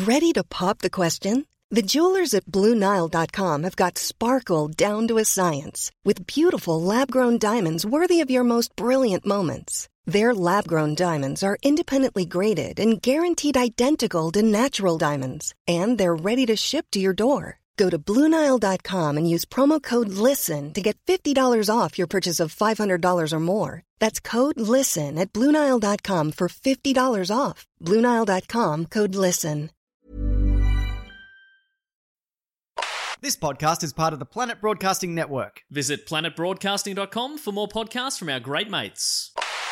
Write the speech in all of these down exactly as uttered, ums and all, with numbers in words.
Ready to pop the question? The jewelers at Blue Nile dot com have got sparkle down to a science with beautiful lab-grown diamonds worthy of your most brilliant moments. Their lab-grown diamonds are independently graded and guaranteed identical to natural diamonds, and they're ready to ship to your door. Go to Blue Nile dot com and use promo code LISTEN to get fifty dollars off your purchase of five hundred dollars or more. That's code LISTEN at Blue Nile dot com for fifty dollars off. Blue Nile dot com, code LISTEN. This podcast is part of the Planet Broadcasting Network. Visit planet broadcasting dot com for more podcasts from our great mates.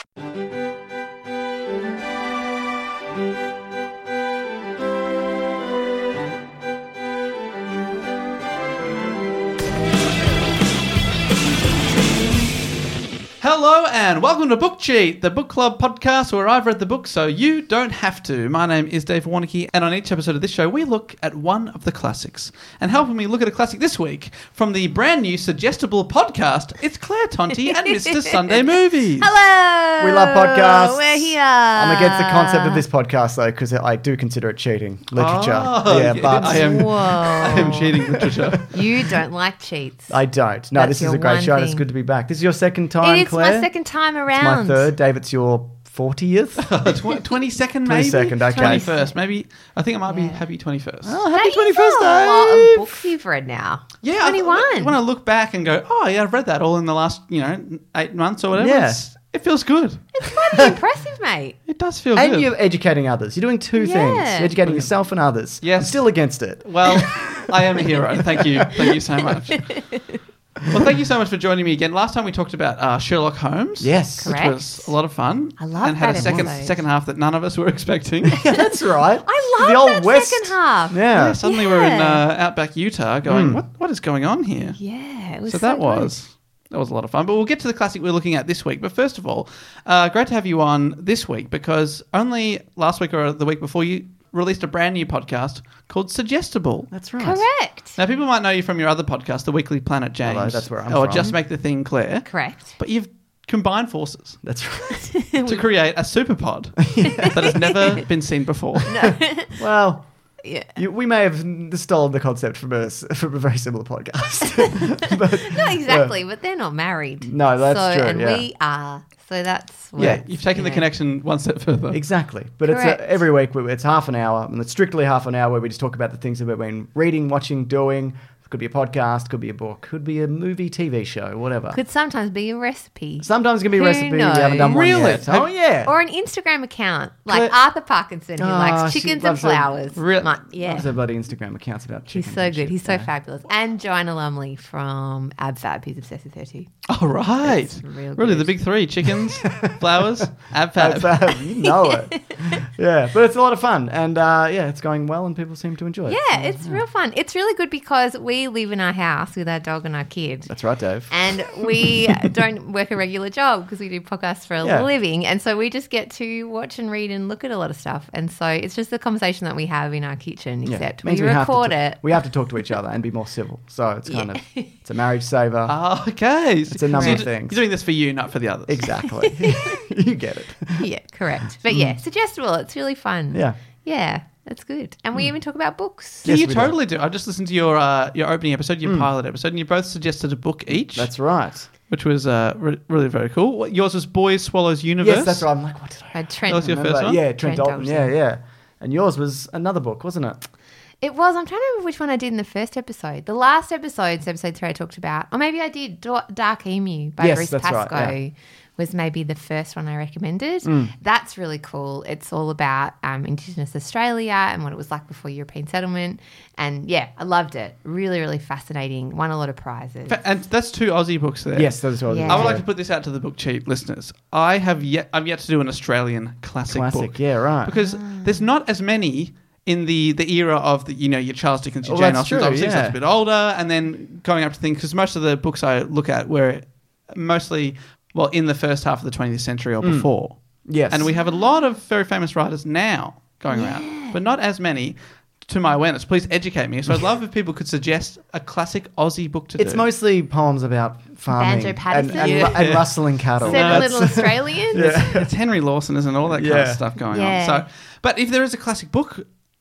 Hello and welcome to Book Cheat, the book club podcast where I've read the book so you don't have to. My name is Dave Warnicky, and on each episode of this show we look at one of the classics. And helping me look at a classic this week, from the brand new Suggestible podcast, it's Claire Tonti and Mister Sunday Movies. Hello! We love podcasts. We're here. I'm against the concept of this podcast, though, because I do consider it cheating. Literature. Oh, yeah, yes. but I am, Whoa. I am cheating literature. You don't like cheats. I don't. No, That's this is your a great one show. thing. It's good to be back. This is your second time, It is Claire? my second time It's around. my third. Dave, it's your fortieth. Tw- twenty-second maybe? twenty-second, okay. twenty-first, maybe. I think it might be Yeah. happy twenty-first. Oh, That happy is twenty-first, a lot Dave. of books you've read now. Yeah, twenty-one. When I look back and go, oh yeah, I've read that all in the last, you know, eight months or whatever. Yeah. It's- It feels good. It's bloody impressive, mate. It does feel And good. you're educating others. You're doing two Yeah. things. You're educating yourself and others. Yes. I'm still against it. Well, I am a hero. Thank you. Thank you so much. Well, thank you so much for joining me again. Last time we talked about uh, Sherlock Holmes. Yes. Which Correct. was a lot of fun. I love And had that a second episode. second half that none of us were expecting. Yeah, that's right. I love the old that West. second half. Yeah. Yeah, suddenly we're in Yeah. uh, outback Utah going, Mm. what what is going on here? Yeah, it was So so that good. was that was a lot of fun. But we'll get to the classic we're looking at this week. But first of all, uh, great to have you on this week because only last week or the week before you released a brand new podcast called Suggestible. That's right. Correct. Now, people might know you from your other podcast, The Weekly Planet James. Hello, that's where I'm Or from. Just Make the Thing Clear. Correct. But you've combined forces That's right. to create a superpod that has never been seen before. Well, Yeah. you, we may have stolen the concept from a, s- from a very similar podcast. But, Not exactly, but they're not married. No, that's so, true, And yeah. we are. So that's what, Yeah, you've taken you the know. connection one step further. Exactly. But it's Correct. a, every week, we- it's half an hour, and it's strictly half an hour where we just talk about the things that we've been reading, watching, doing. Could be a podcast, could be a book, could be a movie, T V show, whatever. Could sometimes be a recipe. Sometimes it can be a Who recipe. We haven't done one Really? yet. Oh, yeah. Or an Instagram account, like Claire- Arthur Parkinson, who Oh, likes she chickens and loves her- flowers. Re- Like, yeah. Lots of bloody Instagram accounts about He's chickens so and good. shit. He's so Yeah. fabulous. And Joanna Lumley from AbFab. He's obsessed with her too. Oh, right. It's real Really, good. the big three, chickens, flowers, ab fab. That's, uh, you know it. Yeah, but it's a lot of fun. And uh, yeah, it's going well and people seem to enjoy it. Yeah, it's real fun. It's really good because we live in our house with our dog and our kid. That's right, Dave. And we don't work a regular job because we do podcasts for a Yeah. living. And so we just get to watch and read and look at a lot of stuff. And so it's just the conversation that we have in our kitchen, Yeah. except Means we, have to record ta- it. We have to talk to each other and be more civil. So it's kind Yeah. of, it's a marriage saver. Oh, okay. It's a number So of you're, things. You're doing this for you, not for the others. Exactly. You get it. Yeah, correct. But yeah, suggestible. It's really fun. Mm. Yeah. Yeah, that's good. And we even talk about books. Yeah, Yes, you we do. totally do. I just listened to your uh, your opening episode, your pilot episode, and you both suggested a book each, That's right. which was uh, re- really very cool. What- Yours was Boys Swallows Universe. Yes, that's right. I'm like, what did I Uh, Trent. That was your remember? first one? Yeah, Trent, Trent Dalton. Yeah, Dalton. yeah. And yours was another book, wasn't it? It was. I'm trying to remember which one I did in the first episode. The last episode, episode three, I talked about, or maybe I did Da- Dark Emu by Yes, Bruce that's right, Pascoe. yeah. Was maybe the first one I recommended. Mm. That's really cool. It's all about um, Indigenous Australia and what it was like before European settlement. And yeah, I loved it. Really, really fascinating. Won a lot of prizes. Fa- And that's two Aussie books there. Yes, that's what Yeah. I would like to put this out to the Book Cheat listeners. I have yet I've yet to do an Australian classic, Classic, book. yeah, right. Because there's not as many in the, the era of the you know your Charles Dickens, your Oh, Jane that's Austen's, true, obviously 'cause yeah. that's a bit older, and then going up to things because most of the books I look at were mostly well in the first half of the twentieth century or before. Yes. And we have a lot of very famous writers now going around, but not as many. To my awareness, please educate me. So I'd love if people could suggest a classic Aussie book to It's do. mostly poems about farming Banjo and, Patterson? and, Yeah. and rustling cattle. Seven That's- Little Australians. It's Henry Lawson, isn't it? All that kind of Yeah. stuff going Yeah. on. So, but if there is a classic book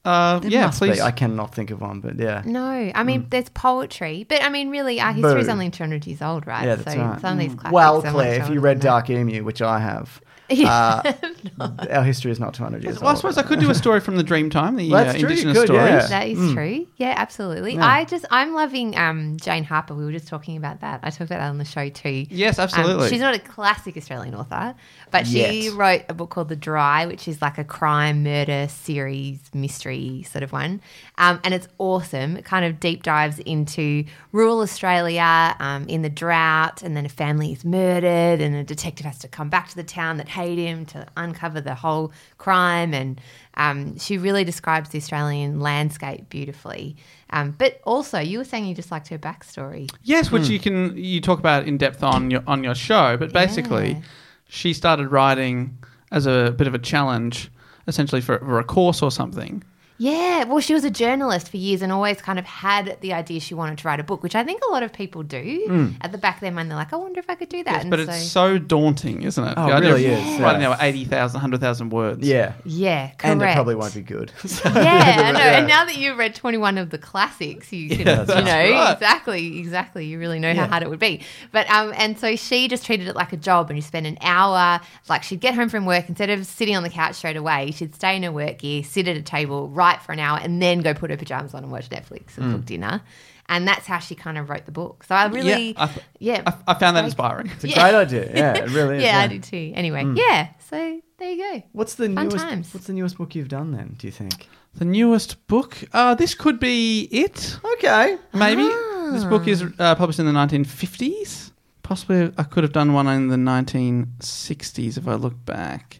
Uh, There yeah, must please. be. I cannot think of one, but yeah. No, I mean, there's poetry, but I mean, really, our history is Boo. only two hundred years old, right? Yeah, that's so right. some of these classics Well, are much Claire, if older you read than that. Dark Emu, which I have, uh, our history is not two hundred years Well, I old. suppose I could do a story from the Dreamtime, the That's uh, true, you Indigenous could, stories. yeah. That is true. Yeah, absolutely. Yeah. I just, I'm loving um, Jane Harper. We were just talking about that. I talked about that on the show too. Yes, Um, absolutely. she's not a classic Australian author, but she Yet. wrote a book called The Dry, which is like a crime, murder, series, mystery sort of one. Um, and it's awesome. It kind of deep dives into rural Australia um, in the drought, and then a family is murdered, and a detective has to come back to the town that hate him to uncover the whole crime. And um, she really describes the Australian landscape beautifully. Um, but also, you were saying you just liked her backstory. Yes, which Hmm. you can you talk about in depth on your on your show. But basically, Yeah. she started writing as a bit of a challenge, essentially for, for a course or something. Yeah, well, she was a journalist for years and always kind of had the idea she wanted to write a book, which I think a lot of people do. At the back of their mind, they're like, I wonder if I could do that. Yes, and but so, it's so daunting, isn't it? Oh, The it idea really of is, Writing yeah. out eighty thousand, one hundred thousand words. Yeah. yeah, correct. And it probably won't be good. So- Yeah, I know. Yeah. And now that you've read twenty-one of the classics, you can, Yeah, you that's know, right. exactly, exactly. You really know how Yeah. hard it would be. But um, and so she just treated it like a job, and you spend an hour. Like she'd get home from work, instead of sitting on the couch straight away, she'd stay in her work gear, sit at a table, write for an hour, and then go put her pajamas on and watch Netflix and cook dinner. And that's how she kind of wrote the book. So I really, I, th- yeah, I, I found that Like- inspiring. It's a great idea. Yeah, it really is. yeah, I do too. Anyway, yeah. So there you go. What's the Fun newest? times. What's the newest book you've done then? Do you think? The newest book. Uh, this could be it. Okay. Maybe Ah. this book is uh, published in the nineteen fifties. Possibly, I could have done one in the nineteen sixties if I look back.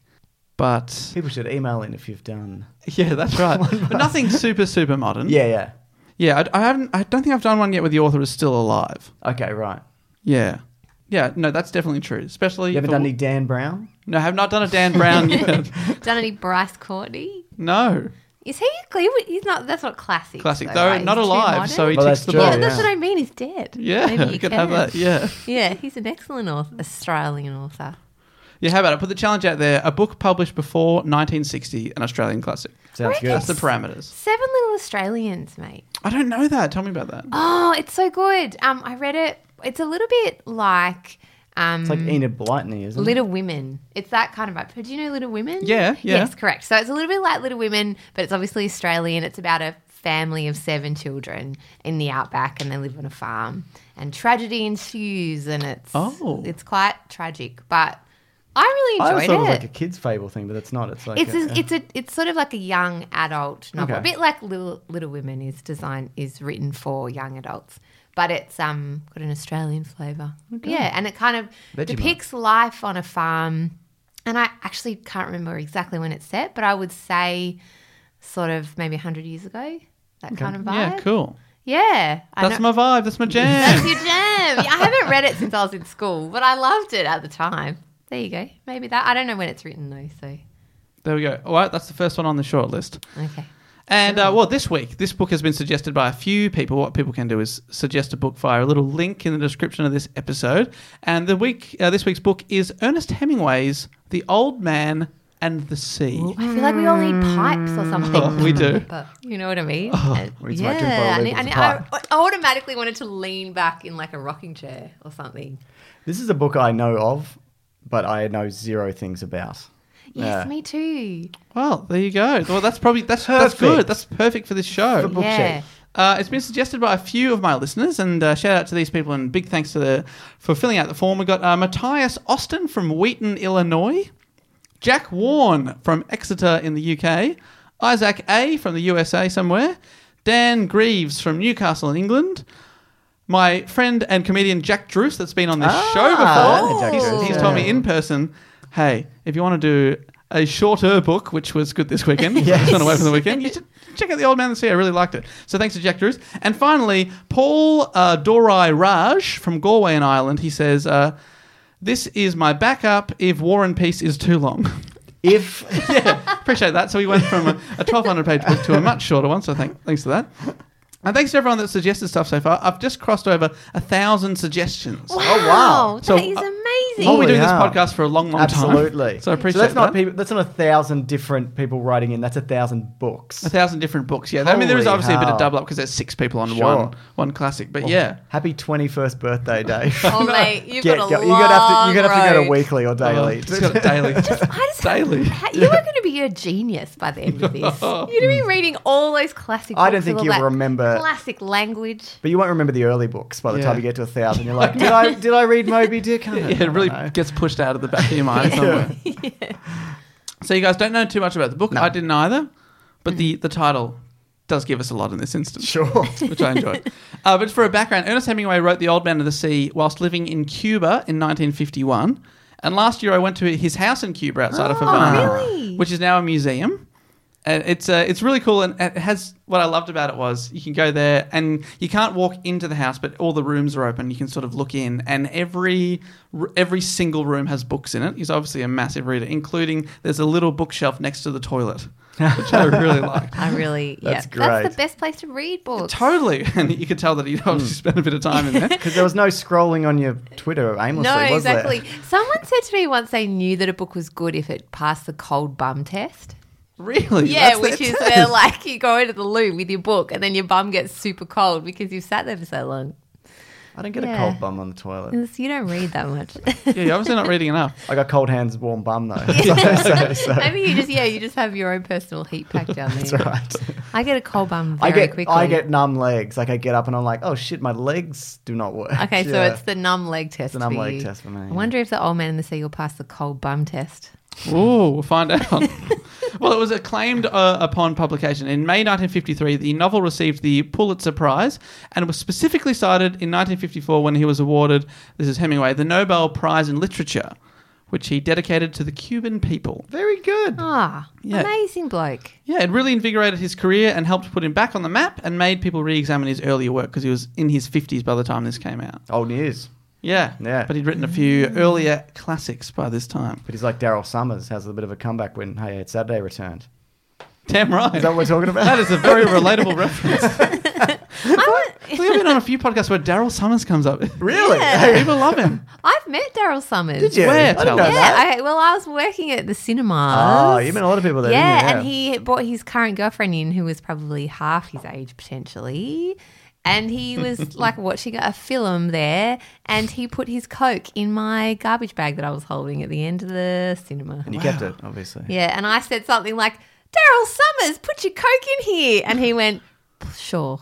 But People should email in if you've done. yeah, that's right. But nothing super super modern. Yeah, yeah. yeah. I, I haven't. I don't think I've done one yet where the author is still alive. Okay, right. Yeah, yeah. No, that's definitely true. Especially You haven't for- done any Dan Brown? No, I have not done a Dan Brown yet. Done any Bryce Courtney? No, Is he? He's not. That's not classic. classic though, though. right? Not He's too alive, modern. so he Well, ticks that's the true, Yeah, box. yeah. that's what I mean. He's dead. Yeah, Maybe you you could can. have that. Yeah. Yeah, he's an excellent author, Australian author. Yeah, how about I put the challenge out there? A book published before nineteen sixty, an Australian classic. Sounds Reckon good. That's the parameters. Seven Little Australians, mate. I don't know that. Tell me about that. Oh, it's so good. Um, I read it. It's a little bit like um, It's like Enid Blyton, isn't Little Women. It's that kind of vibe. Do you know Little Women? Yeah, yeah. Yes, correct. So it's a little bit like Little Women, but it's obviously Australian. It's about a family of seven children in the outback, and they live on a farm. And tragedy ensues, and it's Oh. it's quite tragic. But I really I always enjoyed thought it it. was like a kid's fable thing, but it's not. It's like It's a, a, it's a it's sort of like a young adult novel, Okay. a bit like Little Little Women is designed is written for young adults, but it's um got an Australian flavour. Yeah, and it kind of Vegemite. depicts life on a farm. And I actually can't remember exactly when it's set, but I would say sort of maybe a hundred years ago. That kind of vibe. Yeah, cool. Yeah, I That's know- my vibe. That's my jam. that's your jam. Yeah, I haven't read it since I was in school, but I loved it at the time. There you go. Maybe that. I don't know when it's written though. So There we go. All right, that's the first one on the short list. okay. And uh, well, this week, this book has been suggested by a few people. What people can do is suggest a book via a little link in the description of this episode. And the week, uh, this week's book is Ernest Hemingway's *The Old Man and the Sea*. I feel like we all need pipes or something. Oh, we do. But you know what I mean? And- we need to make drink yeah, bottle I, need- labels I, need- of I, I automatically wanted to lean back in like a rocking chair or something. This is a book I know of, but I know zero things about. Yes, Yeah. me too. Well, there you go. Well, that's probably that's that's Perfect. good. That's perfect for this show. For book Yeah. sheet. Uh, it's been suggested by a few of my listeners, and uh, shout out to these people and big thanks to the for filling out the form. We've got uh, Matthias Austin from Wheaton, Illinois, Jack Warren from Exeter in the U K, Isaac A from the U S A somewhere, Dan Greaves from Newcastle in England, my friend and comedian Jack Druce that's been on this Ah, show before. Jack He's, Druce, he's yeah. told me in person, hey, if you want to do a shorter book, which was good this weekend, Yes. just went away from the weekend, you should check out The Old Man and the Sea. I really liked it. So thanks to Jack Druce. And finally, Paul uh, Dorai Raj from Galway in Ireland. He says, uh, this is my backup if War and Peace is too long. If Yeah, appreciate that. So we went from a, a twelve hundred page book to a much shorter one, so thank, thanks to that. And thanks to everyone that suggested stuff so far. I've just crossed over a thousand suggestions. Wow, wow. that So, is uh, amazing. amazing. Well, we're doing this Holy hell. podcast for a long, long Absolutely. time. So I appreciate that's not that. people. That's not a thousand different people writing in. That's a thousand books. A thousand different books, yeah. I mean, there is Holy obviously a bit of hell. double up because there's six people on Sure. one one classic. But yeah. Happy twenty-first birthday, Dave. Oh, mate, you've Get got a go- long you're gonna have to. You're gonna have to go to road. weekly or Oh, daily. it's got it daily. I just Daily. Ha- You are going to be a genius by the end of this. You're going to be reading all those classic books. I don't with think all you'll that remember- classic language. But you won't remember the early books by the Yeah. time you get to a thousand. You're like, did I did I read Moby Dick? I don't Yeah, it really know. gets pushed out of the back of your mind somewhere. So you guys don't know too much about the book. No. I didn't either. But the, the title does give us a lot in this instance. Sure. Which I enjoyed. Uh, but for a background, Ernest Hemingway wrote The Old Man of the Sea whilst living in Cuba in nineteen fifty-one. And last year I went to his house in Cuba outside of Havana, really? which is now a museum. And it's uh, it's really cool, and it has what I loved about it was you can go there and you can't walk into the house, but all the rooms are open. You can sort of look in, and every every single room has books in it. He's obviously a massive reader, including there's a little bookshelf next to the toilet, which I really liked. I really, That's yeah. That's great. the best place to read books. Totally, and you could tell that he'd obviously spent a bit of time in there. Because there was no scrolling on your Twitter aimlessly, No, was exactly. there? Someone said to me once they knew that a book was good if it passed the cold bum test. Really? Yeah, That's which their is test. where like you go into the loo with your book and then your bum gets super cold because you've sat there for so long. I don't get Yeah. a cold bum on the toilet. It's- You don't read that much. Yeah, you're obviously not reading enough. I got cold hands, warm bum though. So- so- so- Maybe you just yeah you just have your own personal heat pack down there. That's right. I get a cold bum I very get quickly. I get numb legs. Like I get up and I'm like, oh shit, my legs do not work. Okay, so Yeah. it's the numb leg test. the numb for leg you. test for me, I yeah. wonder if the old man in the sea will pass the cold bum test. Ooh, we'll find out. Well, it was acclaimed uh, upon publication. In May nineteen fifty-three, the novel received the Pulitzer Prize and was specifically cited in nineteen fifty-four when he was awarded, this is Hemingway, the Nobel Prize in Literature, which he dedicated to the Cuban people. Very good. Ah, Yeah. amazing bloke. Yeah, it really invigorated his career and helped put him back on the map and made people re-examine his earlier work because he was in his fifties by the time this came out. Old news. Yeah, Yeah. but he'd written a few earlier classics by this time. But he's like Daryl Summers, has a bit of a comeback when Hey It's Saturday returned. Damn right. Is that what we're talking about? That is a very relatable reference. I'm- We've been on a few podcasts where Daryl Summers comes up. Really? Yeah. People love him. I've met Daryl Summers. Did you? Where? I didn't Tell know us. Yeah, that. I, well, I was working at the cinemas. Oh, you met a lot of people there, Yeah, didn't you? and he brought his current girlfriend in, who was probably half his age potentially. And he was like watching a film there, and he put his Coke in my garbage bag that I was holding at the end of the cinema. And you kept it, obviously. Yeah, and I said something like, Daryl Summers, put your Coke in here. And he went, sure.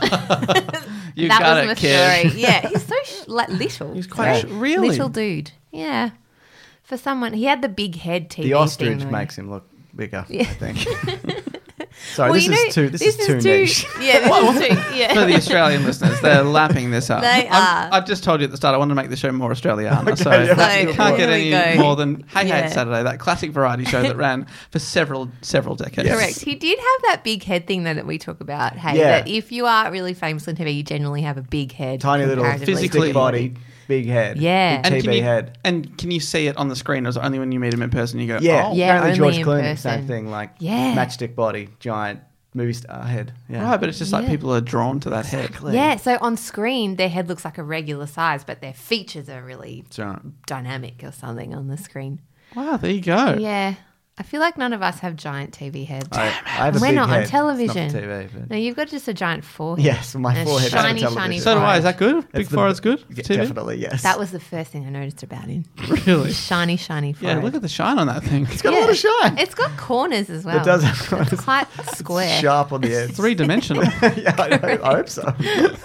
You that got was it, my kid. story. Yeah, he's so sh- like little. He's quite Yeah. sh- really. Little dude. Yeah. For someone, he had the big head T V The ostrich thing, though. makes him look bigger, Yeah. I think. Sorry, Well, this you is know, too this, is too niche. Yeah, this is too. Yeah. For the Australian listeners, they're lapping this up. They I'm- are. I just told you at the start I wanted to make the show more Australiana, Okay, so yeah. you So, can't get there we any go. more than Hey Hey Yeah. It's Saturday, that classic variety show that ran for several several decades. Yes. Correct. He did have that big head thing though that we talk about. Hey, Yeah. that if you are really famous on T V, you generally have a big head. Tiny little comparatively. physically- stick body, big head. Yeah. Big And T can, V you, head. and can you see it on the screen, or is it only when you meet him in person you go, Yeah, oh, Yeah, apparently only George in Clooney, person. same thing, like Yeah. matchstick body, giant movie star head. Yeah. right, but it's just like Yeah. people are drawn to that head. Exactly. Yeah, so on screen their head looks like a regular size, but their features are really That's right. dynamic or something on the screen. Wow, there you go. Yeah. I feel like none of us have giant T V heads. I, I have a We're big not on head. It's television. Not for T V, but No, you've got just a giant forehead. yes, my And a forehead. shiny, is on shiny television. So do I. Is that good? It's Big the- forehead's good for Yeah, T V? definitely, yes. That was the first thing I noticed about him. Really? Shiny, shiny Yeah, forehead. look at the shine on that thing. It's got a lot of shine. It's got corners as well. It does have corners. It's quite square. Sharp on the edge. Three dimensional. yeah, I, know, I hope so.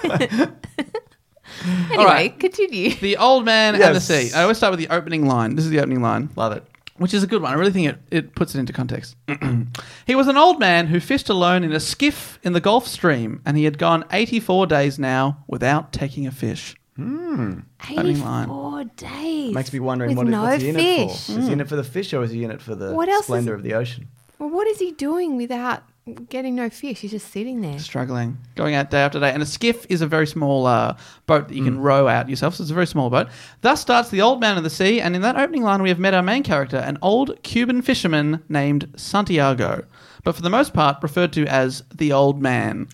Anyway, All right. continue. The Old Man and the Yes. Sea. I always start with the opening line. This is the opening line. Love it. Which is a good one. I really think it, it puts it into context. He was an old man who fished alone in a skiff in the Gulf Stream, and he had gone eighty-four days now without taking a fish. Opening line. eighty-four days. Makes me wondering with what no what's he in it fish. for. Is he in it for the fish or is he in it for the What else is splendor it- of the ocean? Well, what is he doing without getting no fish? He's just sitting there. Struggling, going out day after day. And a skiff is a very small uh, boat that you can row out yourself, so it's a very small boat. Thus starts The Old Man of the Sea, and in that opening line we have met our main character, an old Cuban fisherman named Santiago, but for the most part referred to as the Old Man.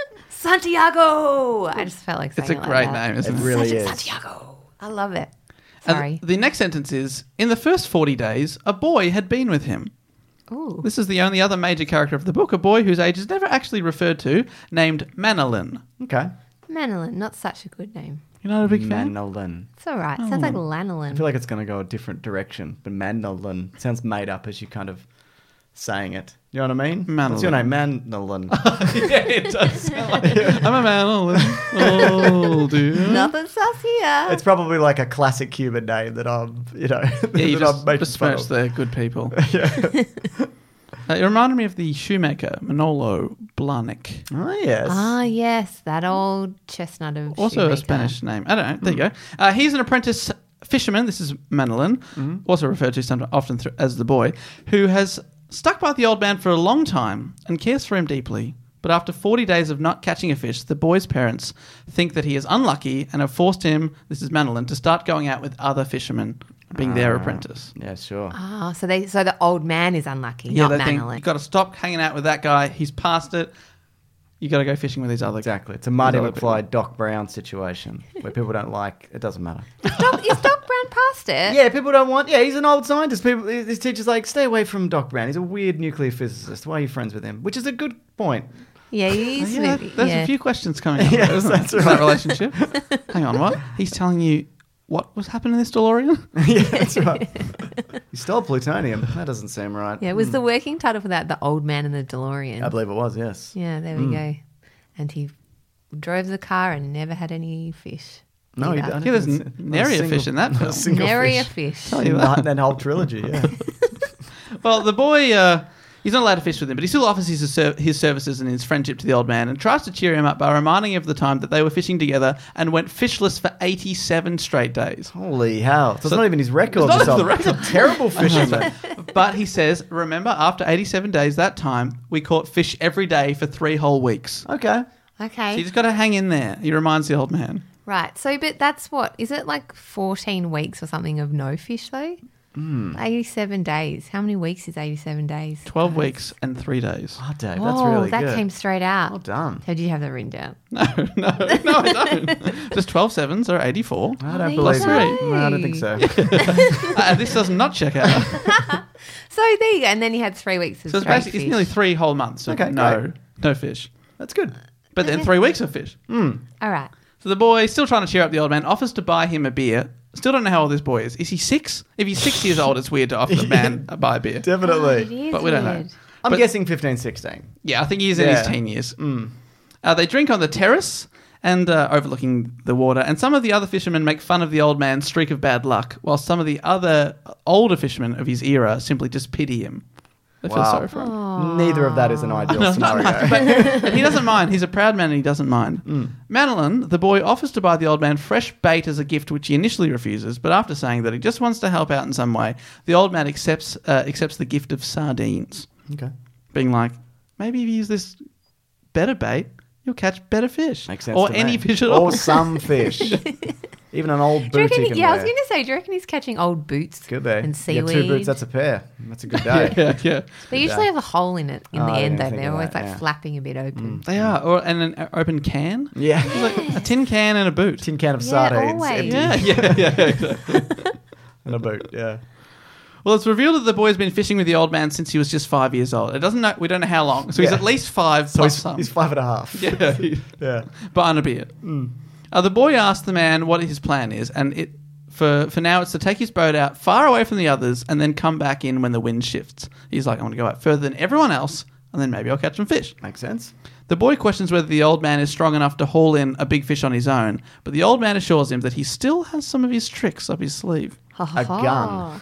Santiago! I just felt like saying It's a it like great that. name, isn't It it? really Santi- is. Santiago. I love it. Sorry. And the next sentence is, in the first forty days, a boy had been with him. Ooh. This is the only other major character of the book, a boy whose age is never actually referred to, named Manolin. Okay. Manolin, not such a good name. You're not a big fan? Manolin. It's all right. Sounds like I lanolin. feel like it's going to go a different direction, but Manolin sounds made up as you kind of saying it. You know what I mean? What's your name? Manolin. Yeah, it does sound like I'm a Manolin. Oh, dear. Nothing sus here. It's probably like a classic Cuban name that I'm, you know, Yeah, you that just I'm making fun besmirched of. the good people. Uh, it reminded me of the shoemaker, Manolo Blahnik. Oh, yes. Ah, yes, that old chestnut of Also shoemaker. a Spanish name. I don't know. There you go. Uh, he's an apprentice fisherman. This is Manolin, also referred to sometimes often th- as the boy, who has stuck by the old man for a long time and cares for him deeply. But after forty days of not catching a fish, the boy's parents think that he is unlucky and have forced him, this is Manolin, to start going out with other fishermen, being their apprentice. Yeah, sure. Ah, so they so the old man is unlucky, Yeah, not they think Manolin. you've got to stop hanging out with that guy. He's past it. You got to go fishing with these other Exactly. It's a Marty these other people. McFly, Doc Brown situation where people don't like, it doesn't matter. Doc, is Doc Brown past it? Yeah, people don't want, yeah, he's an old scientist. People, his teacher's like, stay away from Doc Brown. He's a weird nuclear physicist. Why are you friends with him? Which is a good point. Yeah, he is. Yeah, maybe- there's yeah. a few questions coming up. Yes, isn't that's there, right. That relationship. Hang on, what? He's telling you what was happening in this DeLorean? Yeah, that's right. He stole plutonium. That doesn't seem right. Yeah, it was the working title for that the old man in the DeLorean. I believe it was, yes. Yeah, there we go. And he drove the car and never had any fish. No, he either. don't. Yeah, there's It's- n- not a nary a single- fish in that not a film. single Nary a fish. fish. In that, that whole trilogy, yeah. Well, the boy, uh, he's not allowed to fish with him, but he still offers his, his services and his friendship to the old man and tries to cheer him up by reminding him of the time that they were fishing together and went fishless for eighty-seven straight days. Holy hell. So it's So- not even his record. It's not just even a- the record. it's a terrible fisherman. But he says, remember, after eighty-seven days that time, we caught fish every day for three whole weeks. Okay. Okay. So you just got to hang in there. He reminds the old man. Right. So, but that's what, is it like fourteen weeks or something of no fish though? Mm. eighty-seven days. How many weeks is eighty-seven days? twelve weeks and three days. Oh, Dave, Oh, that's really that good. came straight out. Well done. So did you have that written down? No, no, no, I don't. Just twelve sevens or eighty-four. I there don't you believe go. it. No, I don't think so. uh, this does not check out. So there you go. And then you had three weeks of So it's straight basically fish. it's nearly three whole months of Okay, no, great. no fish. That's good. But then three weeks of fish. All right. So the boy, still trying to cheer up the old man, offers to buy him a beer. Still don't know how old this boy is. Is he six? If he's six years old, it's weird to offer the man a buy a beer. Oh, it Definitely. is But we don't know. weird. I'm But- guessing fifteen, sixteen. Yeah, I think he's in Yeah. his teen years. Uh, they drink on the terrace and uh, overlooking the water, and some of the other fishermen make fun of the old man's streak of bad luck, while some of the other older fishermen of his era simply just pity him. They feel Wow. sorry for him. Neither of that is an ideal scenario. But he doesn't mind. He's a proud man and he doesn't mind. Mm. Manolin, the boy, offers to buy the old man fresh bait as a gift, which he initially refuses, but after saying that he just wants to help out in some way, the old man accepts uh, accepts the gift of sardines, Okay. being like, maybe if you use this better bait, you'll catch better fish. Makes sense. Or to any me. fish at all. Or some fish. Even an old Do you boot reckon, you can yeah, I was wear. going to say, do you reckon he's catching old boots Could be. and You seaweed? get two boots, that's a pair. That's a good day. yeah, yeah. They usually have a hole in it in Oh, the I end, didn't though. think They're of always that, like yeah. flapping a bit open. They are. Or and an uh, open can. Yeah. Like a tin can and a boot. Tin can of Yeah, sardines. always. Empty. Yeah, yeah, yeah, exactly. And a boot, yeah. Well, it's revealed that the boy's been fishing with the old man since he was just five years old. It doesn't know. We don't know how long. So he's Yeah. at least five So plus he's, some. he's five and a half. yeah, he- Yeah. buying a beer. Uh, the boy asks the man what his plan is, and it for for now it's to take his boat out far away from the others and then come back in when the wind shifts. He's like, I want to go out further than everyone else, and then maybe I'll catch some fish. Makes sense. The boy questions whether the old man is strong enough to haul in a big fish on his own, but the old man assures him that he still has some of his tricks up his sleeve. Ha, ha, A ha. gun.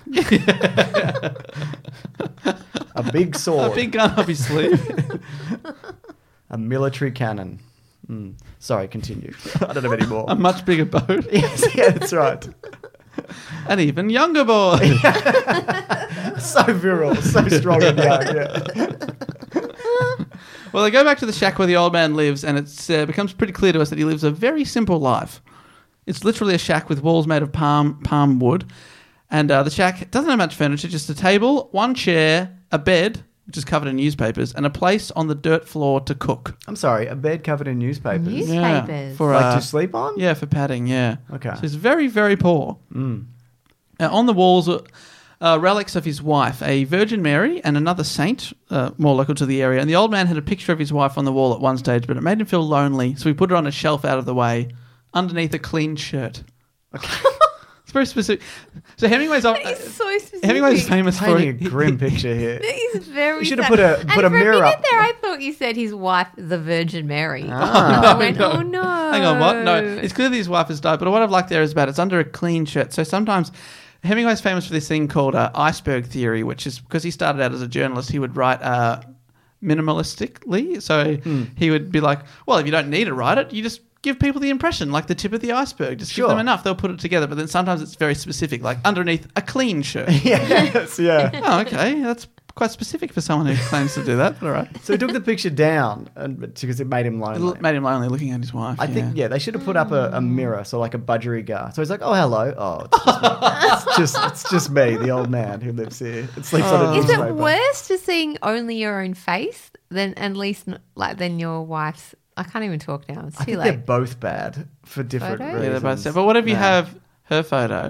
A big sword. A big gun up his sleeve. A military cannon. Mm. Sorry, continue. I don't have any more. A much bigger boat. yes, yeah, that's right. An even younger boy. So virile, so strong and young. Yeah. Well, they go back to the shack where the old man lives, and it uh, becomes pretty clear to us that he lives a very simple life. It's literally a shack with walls made of palm palm wood, and uh, the shack doesn't have much furniture, just a table, one chair, a bed, which is covered in newspapers, and a place on the dirt floor to cook. I'm sorry, a bed covered in newspapers. News- Yeah, Newspapers. for Like uh, to sleep on? yeah, for padding. Yeah. Okay. So he's very, very poor. Mm. Uh, on the walls are uh, relics of his wife, a Virgin Mary and another saint, uh, more local to the area. And the old man had a picture of his wife on the wall at one stage, but it made him feel lonely, so he put it on a shelf out of the way, underneath a clean shirt. Okay. It's very specific. So Hemingway's uh, It's so specific. Hemingway's famous for Painting a grim picture here. It is very. You should have sad. put a- and put a for mirror a minute up. there. I thought you said his wife, the Virgin Mary. Ah. I went, oh no. Hang on, what? No, it's clear that his wife has died, but what I've liked there is about it's under a clean shirt. So sometimes Hemingway's famous for this thing called uh, iceberg theory, which is because he started out as a journalist, he would write uh, minimalistically. So Mm. he would be like, well, if you don't need to write it, you just give people the impression, like the tip of the iceberg. Just Sure. give them enough, they'll put it together. But then sometimes it's very specific, like underneath a clean shirt. Yes, yeah. Oh, okay, that's quite specific for someone who claims to do that, but all right. So he took the picture down and, because it made him It lonely. l- made him lonely looking at his wife. I yeah. think, yeah, they should have put up a, a mirror, so like a budgerigar. So he's like, oh, hello. Oh, it's just, me. it's just it's just me, the old man who lives here. It sleeps on a Is newspaper. it worse to seeing only your own face than at least n- like than your wife's? I can't even talk now. It's I too think they're late. both bad for different Photos? reasons. Yeah, they're both sad. But what if you Nah. have her photo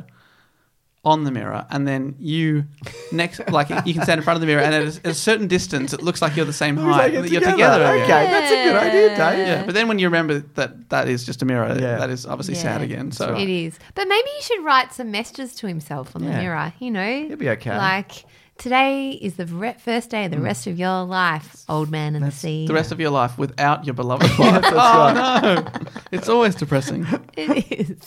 on the mirror and then you next, like you can stand in front of the mirror and at a, at a certain distance it looks like you're the same Looks height, like you're that you're together. together. Okay, again. that's a good idea, Dave. Yeah, but then when you remember that that is just a mirror, Yeah. that is obviously Yeah. sad again. So It is. But maybe you should write some messages to himself on the Yeah. mirror, you know? He'll be okay. Like, today is the re- first day of the rest of your life, old man in the sea. the rest of your life without your beloved wife. Oh no, it's always depressing. It is.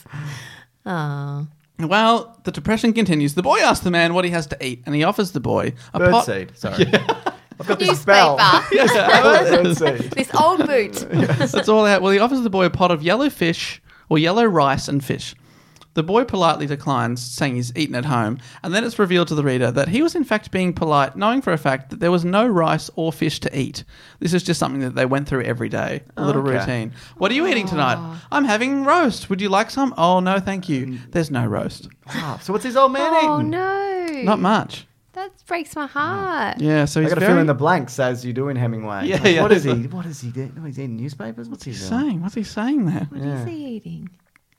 Oh. Well, the depression continues. The boy asks the man what he has to eat, and he offers the boy a pot. Birdseed, sorry. I've got this Newspaper. bell. Birdseed. This old boot. That's all they have. Well, he offers the boy a pot of yellow fish or yellow rice and fish. The boy politely declines, saying he's eaten at home, and then it's revealed to the reader that he was in fact being polite, knowing for a fact that there was no rice or fish to eat. This is just something that they went through every day, a little Okay. routine. What are you eating tonight? I'm having roast. Would you like some? Oh, no, thank you. There's no roast. Ah, so what's his old man Oh, eating? no. Not much. That breaks my heart. Yeah, so I he's got to very... fill in the blanks as you do in Hemingway. Yeah, Like, yeah. What is he? What is he doing? No, he's eating newspapers. What's he What's he doing? saying? What's he saying there? What is Yeah. he eating?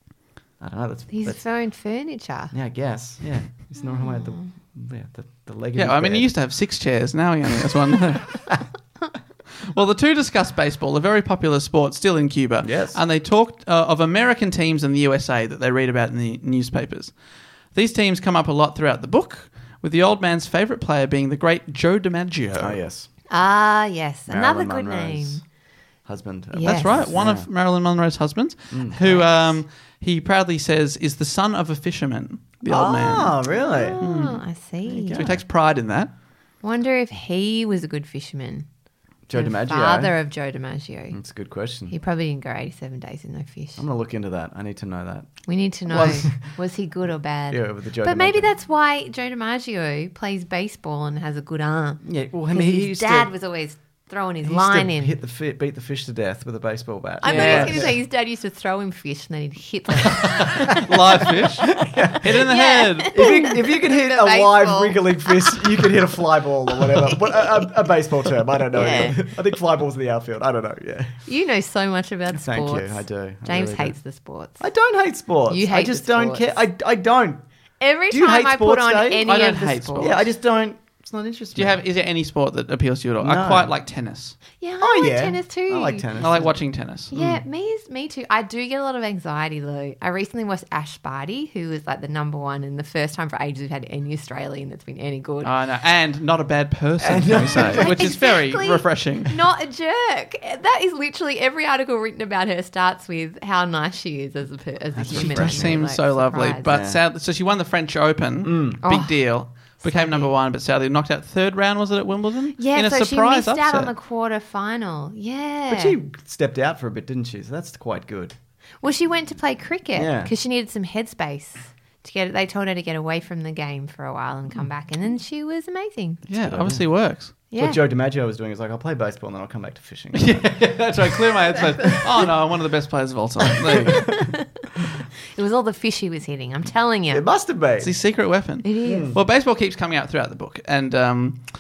I don't know. That's, He's that's throwing furniture. yeah, I guess. Yeah, he's not away at the yeah, the, the leg. Of Yeah, his I mean, bed. he used to have six chairs. Now he only has one. Well, the two discuss baseball, a very popular sport still in Cuba. Yes. And they talked uh, of American teams in the U S A that they read about in the newspapers. These teams come up a lot throughout the book, with the old man's favourite player being the great Joe DiMaggio. Oh yes, Ah, yes. Another Marilyn good Monroe's name. husband. Yeah. That's Yes. right, one Yeah. of Marilyn Monroe's husbands, who um, he proudly says is the son of a fisherman, the old man. Oh, really? Oh, I see. So he takes pride in that. Wonder if he was a good fisherman. Joe The DiMaggio. Father of Joe DiMaggio. That's a good question. He probably didn't go eighty-seven days with no fish. I'm gonna look into that. I need to know that. We need to know, Was- was he good or bad? Yeah, with the Joe But maybe DiMaggio. that's why Joe DiMaggio plays baseball and has a good arm. Yeah, well, I 'Cause mean, he his used dad to, was always throwing his he used line to in. hit the fi- beat the fish to death with a baseball bat. I thought he Yeah. was going to say his dad used to throw him fish and then he'd hit them. Live fish. Hit it in the Yeah. head. If you, if you could hit The a live baseball. wriggling fish, you could hit a fly ball or whatever. What, a, a, a baseball term. I don't know. Yeah. I think fly ball's in the outfield. I don't know. Yeah. You know so much about Thank sports. you. I do. I James really do. hates the sports. I don't hate sports. You I hate just the don't sports. care. I, I don't. Every Do you time hate I put sports, on Dave? any I don't of the hate sports. sports. Yeah, I just don't. It's not interesting. Do you have? Is there any sport that appeals to you at all? I No. quite like tennis. Yeah, I Oh, like yeah. tennis too. I like tennis. I like watching tennis. Yeah, me is me too. I do get a lot of anxiety though. I recently watched Ash Barty, who was like the number one, and the first time for ages we've had any Australian that's been any good. I know, and not a bad person, can we say, which is very Exactly. refreshing. Not a jerk. That is literally every article written about her starts with how nice she is as a per- as a She human. does I'm seem like, so lovely, surprised. but Yeah. sadly, so she won the French Open, big Oh. deal. Became number one, but sadly knocked out third round. Was it at Wimbledon? yeah, in a so she surprise missed out on upset. the quarter final. Yeah, But she stepped out for a bit, didn't she? So that's quite good. well, she went to play cricket Yeah. because she needed some headspace to get. They told her to get away from the game for a while and come back, and then she was amazing. Yeah, obviously works. Yeah, What Joe DiMaggio was doing is like, I'll play baseball and then I'll come back to fishing. That's right. Clear my headspace. Oh no, I'm one of the best players of all time. There you go. it was all the fish he was hitting. I'm telling you, It must have been. It's his secret weapon. it is. Well, baseball keeps coming out throughout the book, and um,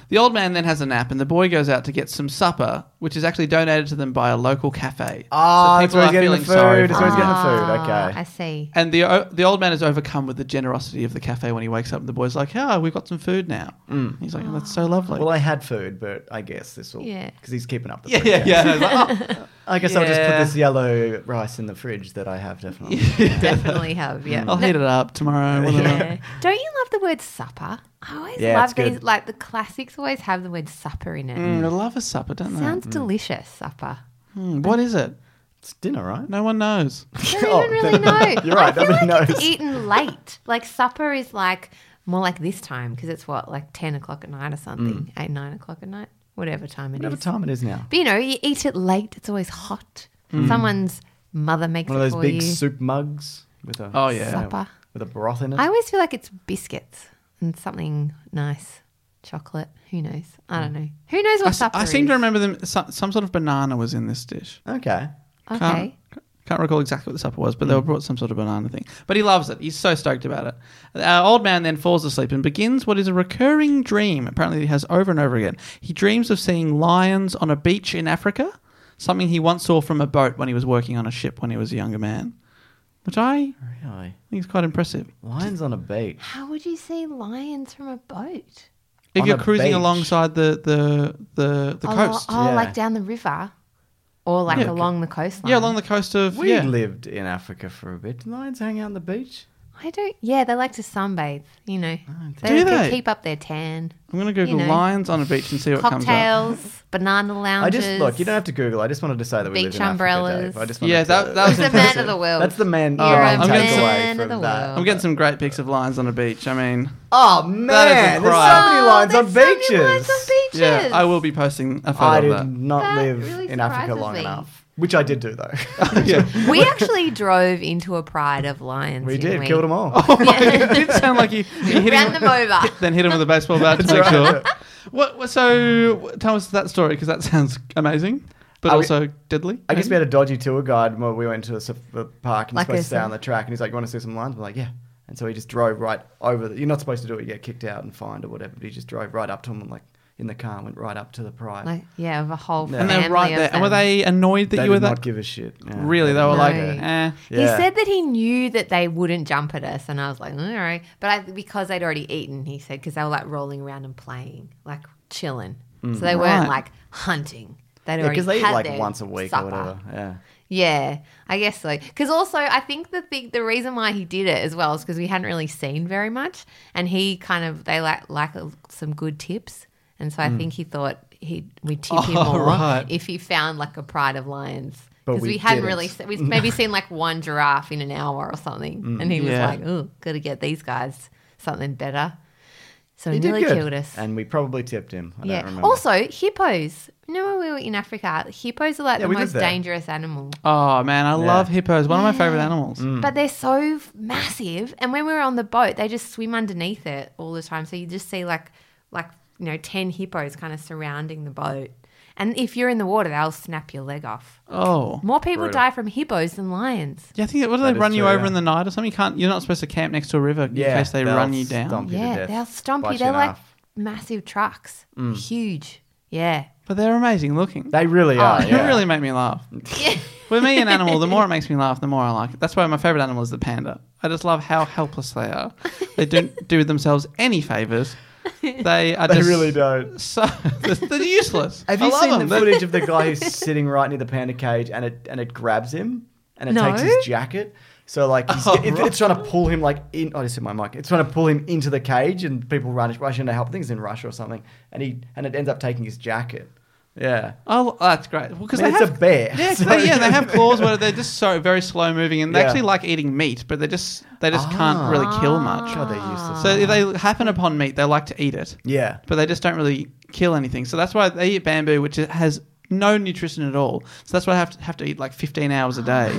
The old man then has a nap, and the boy goes out to get some supper, which is actually donated to them by a local cafe. Oh, So that's where he's are getting the feeling sorry food. That's for where he's him. getting the food. Ah, Okay. I see. And the o- the old man is overcome with the generosity of the cafe when he wakes up, and the boy's like, "Oh, we've got some food now." Mm. He's like, oh, "That's so lovely." Well, I had food, but I guess this will... Yeah. Because he's keeping up the yeah, food. yeah, yeah. And I was like, oh, I guess I'll just put Yeah. this yellow rice in the fridge that I have, definitely. Definitely have, yeah. I'll heat it up tomorrow. whatever. Yeah. Don't you love the word supper? I always Yeah, love it's good. these, like the classics always have the word supper in it. Mm, I love a supper, don't they? Sounds delicious, supper. Mm, what is it? It's dinner, right? No one knows. I don't Oh, even really know. You're right, I feel nobody like knows. it's eaten late. Like supper is like more like this time because it's what, like ten o'clock at night or something, eight, nine o'clock at night, whatever time it is. Whatever time it is now. But you know, you eat it late. It's always hot. Someone's mother makes One of it those for big you. soup mugs with a... Oh, yeah. Supper. With a broth in it. I always feel like it's biscuits and something nice, chocolate. Who knows? I don't know. Who knows what I, s- supper I seem is? to remember them. Some, some sort of banana was in this dish. Okay. Okay. Can't, can't recall exactly what the supper was, but they were brought some sort of banana thing. But he loves it. He's so stoked about it. Our old man then falls asleep and begins what is a recurring dream. Apparently, he has over and over again. He dreams of seeing lions on a beach in Africa, something he once saw from a boat when he was working on a ship when he was a younger man, which I Really? think is quite impressive. Lions on a beach. How would you see lions from a boat? If On you're a cruising beach. alongside the the the, the oh, coast, Oh, yeah. like down the river, or like Yeah. along the coastline. yeah, along the coast of We yeah. lived in Africa for a bit. Did lions hang out on the beach? I don't. Yeah, they like to sunbathe. You know, they, Do like to they? keep up their tan. I'm going to Google you know, lions on a beach and see what comes up. Cocktails, banana I lounges. just look. You don't have to Google. I just wanted to say that we Beach lived in umbrellas. Africa, Dave. I just wanted Yeah, to, that- that was He's the man of the world. That's the man. You're the a main I'm getting some- takeaway man of from the that. world. I'm getting some great pics of lions on a beach. I mean, Oh That man, is a there's crime. so many lions Oh, on there's so many beaches. lions on beaches. yeah, I will be posting a photo I of did that. not That live really in Africa surprises long me. enough, which I did do though. yeah. We actually drove into a pride of lions. we didn't did, killed them all. Oh my, it did sound like you, you hit Ran him, them over. then hit him with a baseball bat to make sure. What, what? So tell us that story because that sounds amazing, but Are we- also deadly. I guess we maybe? had a dodgy tour guide when we went to the, the park and Like you're supposed a to stay on sort the track and he's like, you want to see some lions? We're like, yeah. And so he just drove right over. The, you're not supposed to do it. You get kicked out and fined or whatever. But he just drove right up to them and like in the car and went right up to the pride. Like, yeah, of a whole Yeah. and family they're right of there. And were them. they annoyed that they you were did that? not give a shit. Yeah. Really, they were like, No. eh. He Yeah. said that he knew that they wouldn't jump at us, and I was like, all right. But I, because they'd already eaten, he said, because they were like rolling around and playing, like chilling. so they weren't Right. like hunting. They'd Yeah, already because they eat had like their once a week supper. or whatever. Yeah. Yeah, I guess so. Because also, I think the thing, the reason why he did it as well is because we hadn't really seen very much, and he kind of they like like uh, some good tips, and so I think he thought he we tip him Hmm. Oh, more right. if he found like a pride of lions. But Because we we, hadn't didn't. really, se- we'd maybe seen like one giraffe in an hour or something, and he was Yeah. like, "Oh, got to get these guys something better." So he, He did nearly good. killed us. And we probably tipped him. I yeah. don't remember. Also, hippos. You know when we were in Africa, hippos are like Yeah, the we lived most there. dangerous animal. Oh man, I Yeah. love hippos. One of my Yeah. favorite animals. But they're so f- massive, and when we were on the boat, they just swim underneath it all the time. So you just see like, like you know, ten hippos kind of surrounding the boat. And if you're in the water, they'll snap your leg off. Oh. More people Brutal. die from hippos than lions. Yeah, I think what do That they is run you true, over yeah. in the night or something? You can't. You're not supposed to camp next to a river in Yeah, case they they'll run you down. stomp you to Yeah, death, they'll stomp bite you. They're in like half. massive trucks, huge. Yeah. But they're amazing looking. They really are. Oh, They yeah. really make me laugh. Yeah. With me, an animal, the more it makes me laugh, the more I like it. That's why my favourite animal is the panda. I just love how helpless they are. They don't do themselves any favours. They are They just really don't. So they're, they're useless. Have I you love seen them. the They're- footage of the guy who's sitting right near the panda cage and it and it grabs him and it No. takes his jacket? So like he's, Oh, it- right. it's trying to pull him like in. Oh, I just hit my mic. It's trying to pull him into the cage and people run rush in to help. I think it's in Russia or something. And he and it ends up taking his jacket. Yeah. Oh, that's great. Well, because I mean, they it's have a bear. Yeah, 'cause so- they, yeah, they have claws where they're just so very slow moving, and they Yeah. actually like eating meat, but they just they just Ah. can't really kill much. God, they're useless. So if they happen upon meat, they like to eat it, Yeah. but they just don't really kill anything. So that's why they eat bamboo, which has no nutrition at all. So that's why I have to have to eat like fifteen hours a day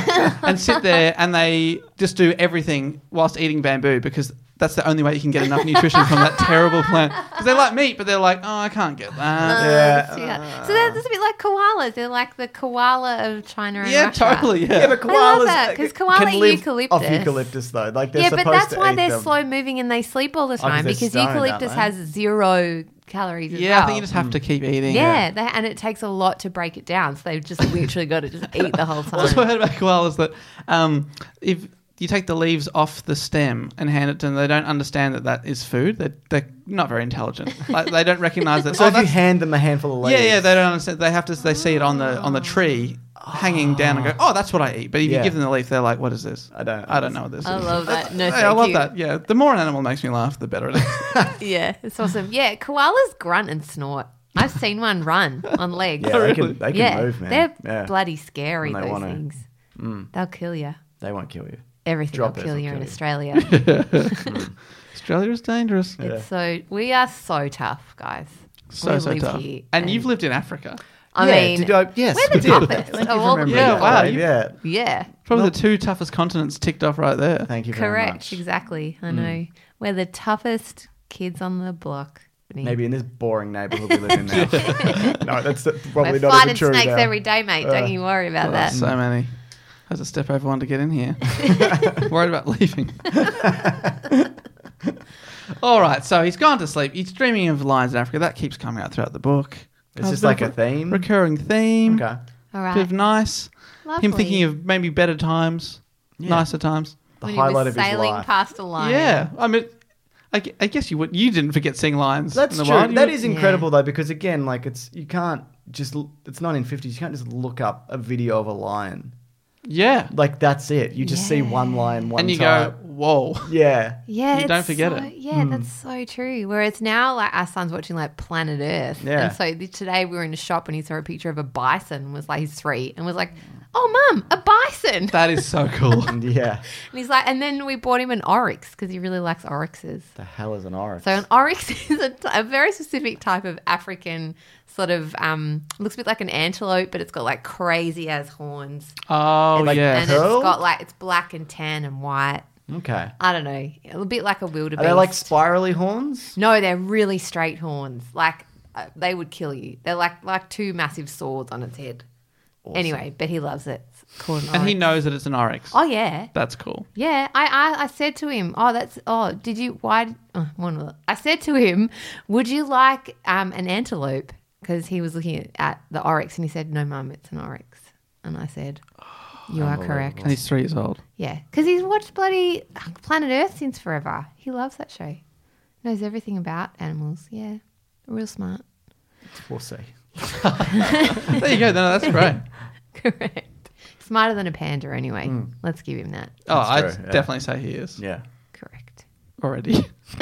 and sit there, and they just do everything whilst eating bamboo because that's the only way you can get enough nutrition from that terrible plant. Because they like meat, but they're like, oh, I can't get that. Yeah. Yeah. So that's a bit like koalas. They're like the koala of China and Yeah, Russia. totally. Yeah. Yeah, but I love koalas that, 'cause koala can eat live eucalyptus. off eucalyptus though. Like they're Yeah, but supposed that's to why eat they're them. slow moving and they sleep all the 'cause time they're because stoned, eucalyptus aren't they? has zero calories as Yeah, well. I think you just have to keep eating. yeah, they, and it takes a lot to break it down. So they've just literally got to just eat the whole time. Also, I heard about koalas that um, if you take the leaves off the stem and hand it to them, they don't understand that that is food. They're, they're not very intelligent. Like, they don't recognise that. So oh, if you that's- hand them a handful of leaves. yeah, yeah, they don't understand. They have to. They see it on the on the tree, hanging down, and go, "Oh, that's what I eat." But if Yeah. you give them the leaf, they're like, "What is this? I don't- I don't know what this I is." love that. No, Hey, thank I love you. that. Yeah, the more an animal makes me laugh, the better it is. Yeah, it's awesome. Yeah, koalas grunt and snort. I've seen one run on legs. Yeah, they can, they can Yeah, move, man. they're yeah. bloody scary, When they those wanna. things. Mm. They'll kill you. They won't kill you. Everything Drop will it, kill it'll you in kill you. Australia. Australia is dangerous. Yeah. It's so we are so tough, guys. So We so live tough. here, and you've lived in Africa. I yeah, mean, did I, yes, we're we the did. toughest Thank of you for all the remembering Yeah, that, wow, Dave. you- Yeah. yeah, Probably the two toughest continents ticked off right there. Thank you very correct, much. exactly. I know we're the toughest kids on the block. Maybe in this boring neighbourhood we live in now. No, that's probably We're not fighting even true snakes now. every day, mate. Don't Uh, you worry about Oh, that. so many. I had to step over one to get in here. Worried about leaving. All right, so he's gone to sleep. He's dreaming of lions in Africa. That keeps coming out throughout the book. Is Oh, this bit like of a theme? Recurring theme. Okay. All Bit of right. nice. Lovely. Him thinking of maybe better times, Yeah. nicer times. The when highlight he was of his sailing life. past a lion. Yeah, I mean, I, gu- I guess you would. You didn't forget seeing lions. That's in the true. wild. You That would- is incredible though, because again, like it's you can't just l- it's nineteen fifties. You can't just look up a video of a lion. Yeah, Like that's it. You just see Yeah. one lion one and you time. go, whoa. Yeah. Yeah, You it's don't forget so- it. Yeah, that's so true. Whereas now, like our son's watching like Planet Earth, Yeah. and so th- today we were in a shop and he saw a picture of a bison. And was like, he's three, and was like, "Oh, mum, a bison!" That is so cool. And yeah. And he's like, and then we bought him an oryx because he really likes oryxes. The hell is an oryx? So an oryx is a, t- a very specific type of African sort of um looks a bit like an antelope, but it's got like crazy as horns. Oh Like yeah. And Curled? it's got like it's black and tan and white. Okay. I don't know, a bit like a wildebeest. Are they like spirally horns? No, they're really straight horns. Like uh, they would kill you. They're like like two massive swords on its head. Anyway, but he loves it. It's called an And he oryx. knows that it's an oryx. Oh yeah, That's cool. yeah. I, I I said to him, oh that's oh did you why? Oh, one of the- I said to him, would you like um an antelope? Because he was looking at the oryx and he said, no, mum, it's an oryx. And I said, you are correct. And he's three years old. Yeah, because he's watched bloody Planet Earth since forever. He loves that show. Knows everything about animals. Yeah, real smart. We'll see. There you go. No, that's great. Correct. Smarter than a panda anyway. Let's give him that. Oh, I'd true, yeah. definitely say he is Yeah. Correct. already.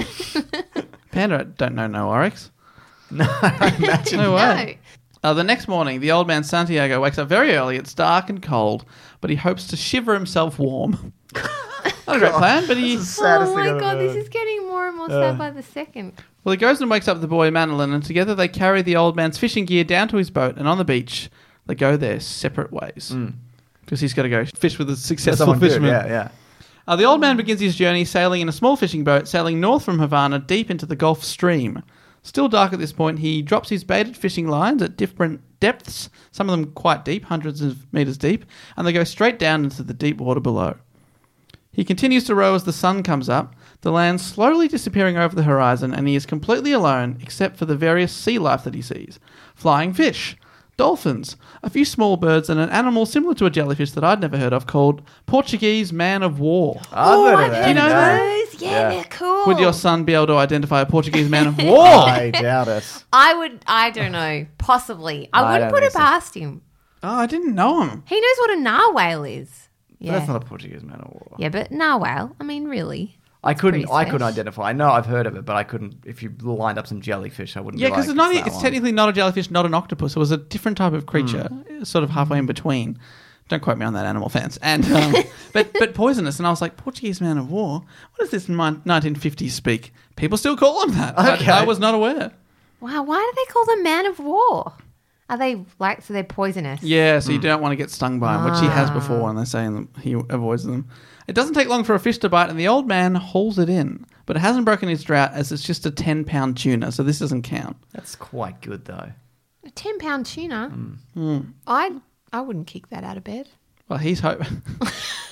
Panda don't know no oryx. No, imagine. No way. No. Uh, the next morning, the old man Santiago wakes up very early. It's dark and cold, but he hopes to shiver himself warm. Not a great plan, but he... This is the saddest Oh thing my I've god, ever this heard. is getting more and more sad by the second. Well, he goes and wakes up the boy Manolin, and together they carry the old man's fishing gear down to his boat, and on the beach, they go their separate ways. Because he's got to go fish with a successful Someone good, fisherman. Yeah, yeah. Uh, the old man begins his journey sailing in a small fishing boat, sailing north from Havana deep into the Gulf Stream. Still dark at this point, he drops his baited fishing lines at different depths, some of them quite deep, hundreds of metres deep, and they go straight down into the deep water below. He continues to row as the sun comes up, the land slowly disappearing over the horizon, and he is completely alone except for the various sea life that he sees. Flying fish, dolphins, a few small birds, and an animal similar to a jellyfish that I'd never heard of called Portuguese man of war. I've Oh, heard I've of that. heard You know of that? those. Yeah, Yeah. they're cool. Would your son be able to identify a Portuguese man of war? I doubt it. I would, I don't know, possibly. I I wouldn't don't put it think so. past him. Oh, I didn't know him. He knows what a narwhal is. But Yeah. that's not a Portuguese man of war. Yeah, but narwhal, I mean, really. I couldn't. pretty I couldn't fresh. identify. I know I've heard of it, but I couldn't. If you lined up some jellyfish, I wouldn't. Yeah, be because like, it's, not, that it's one. technically not a jellyfish, not an octopus. It was a different type of creature, Hmm. sort of halfway in between. Don't quote me on that, animal fans. And um, but but poisonous. And I was like, Portuguese man of war? What is this in nineteen fifties speak? People still call them that. I- Okay. I, was not aware. Wow, why do they call them man of war? Are they like, so they're poisonous? Yeah, Hmm. so you don't want to get stung by them, which he has before, and they're saying that he avoids them. It doesn't take long for a fish to bite, and the old man hauls it in. But it hasn't broken his drought, as it's just a ten-pound tuna, so this doesn't count. That's quite good though. A ten pound tuna? Hmm. I I wouldn't kick that out of bed. Well, he's hoping.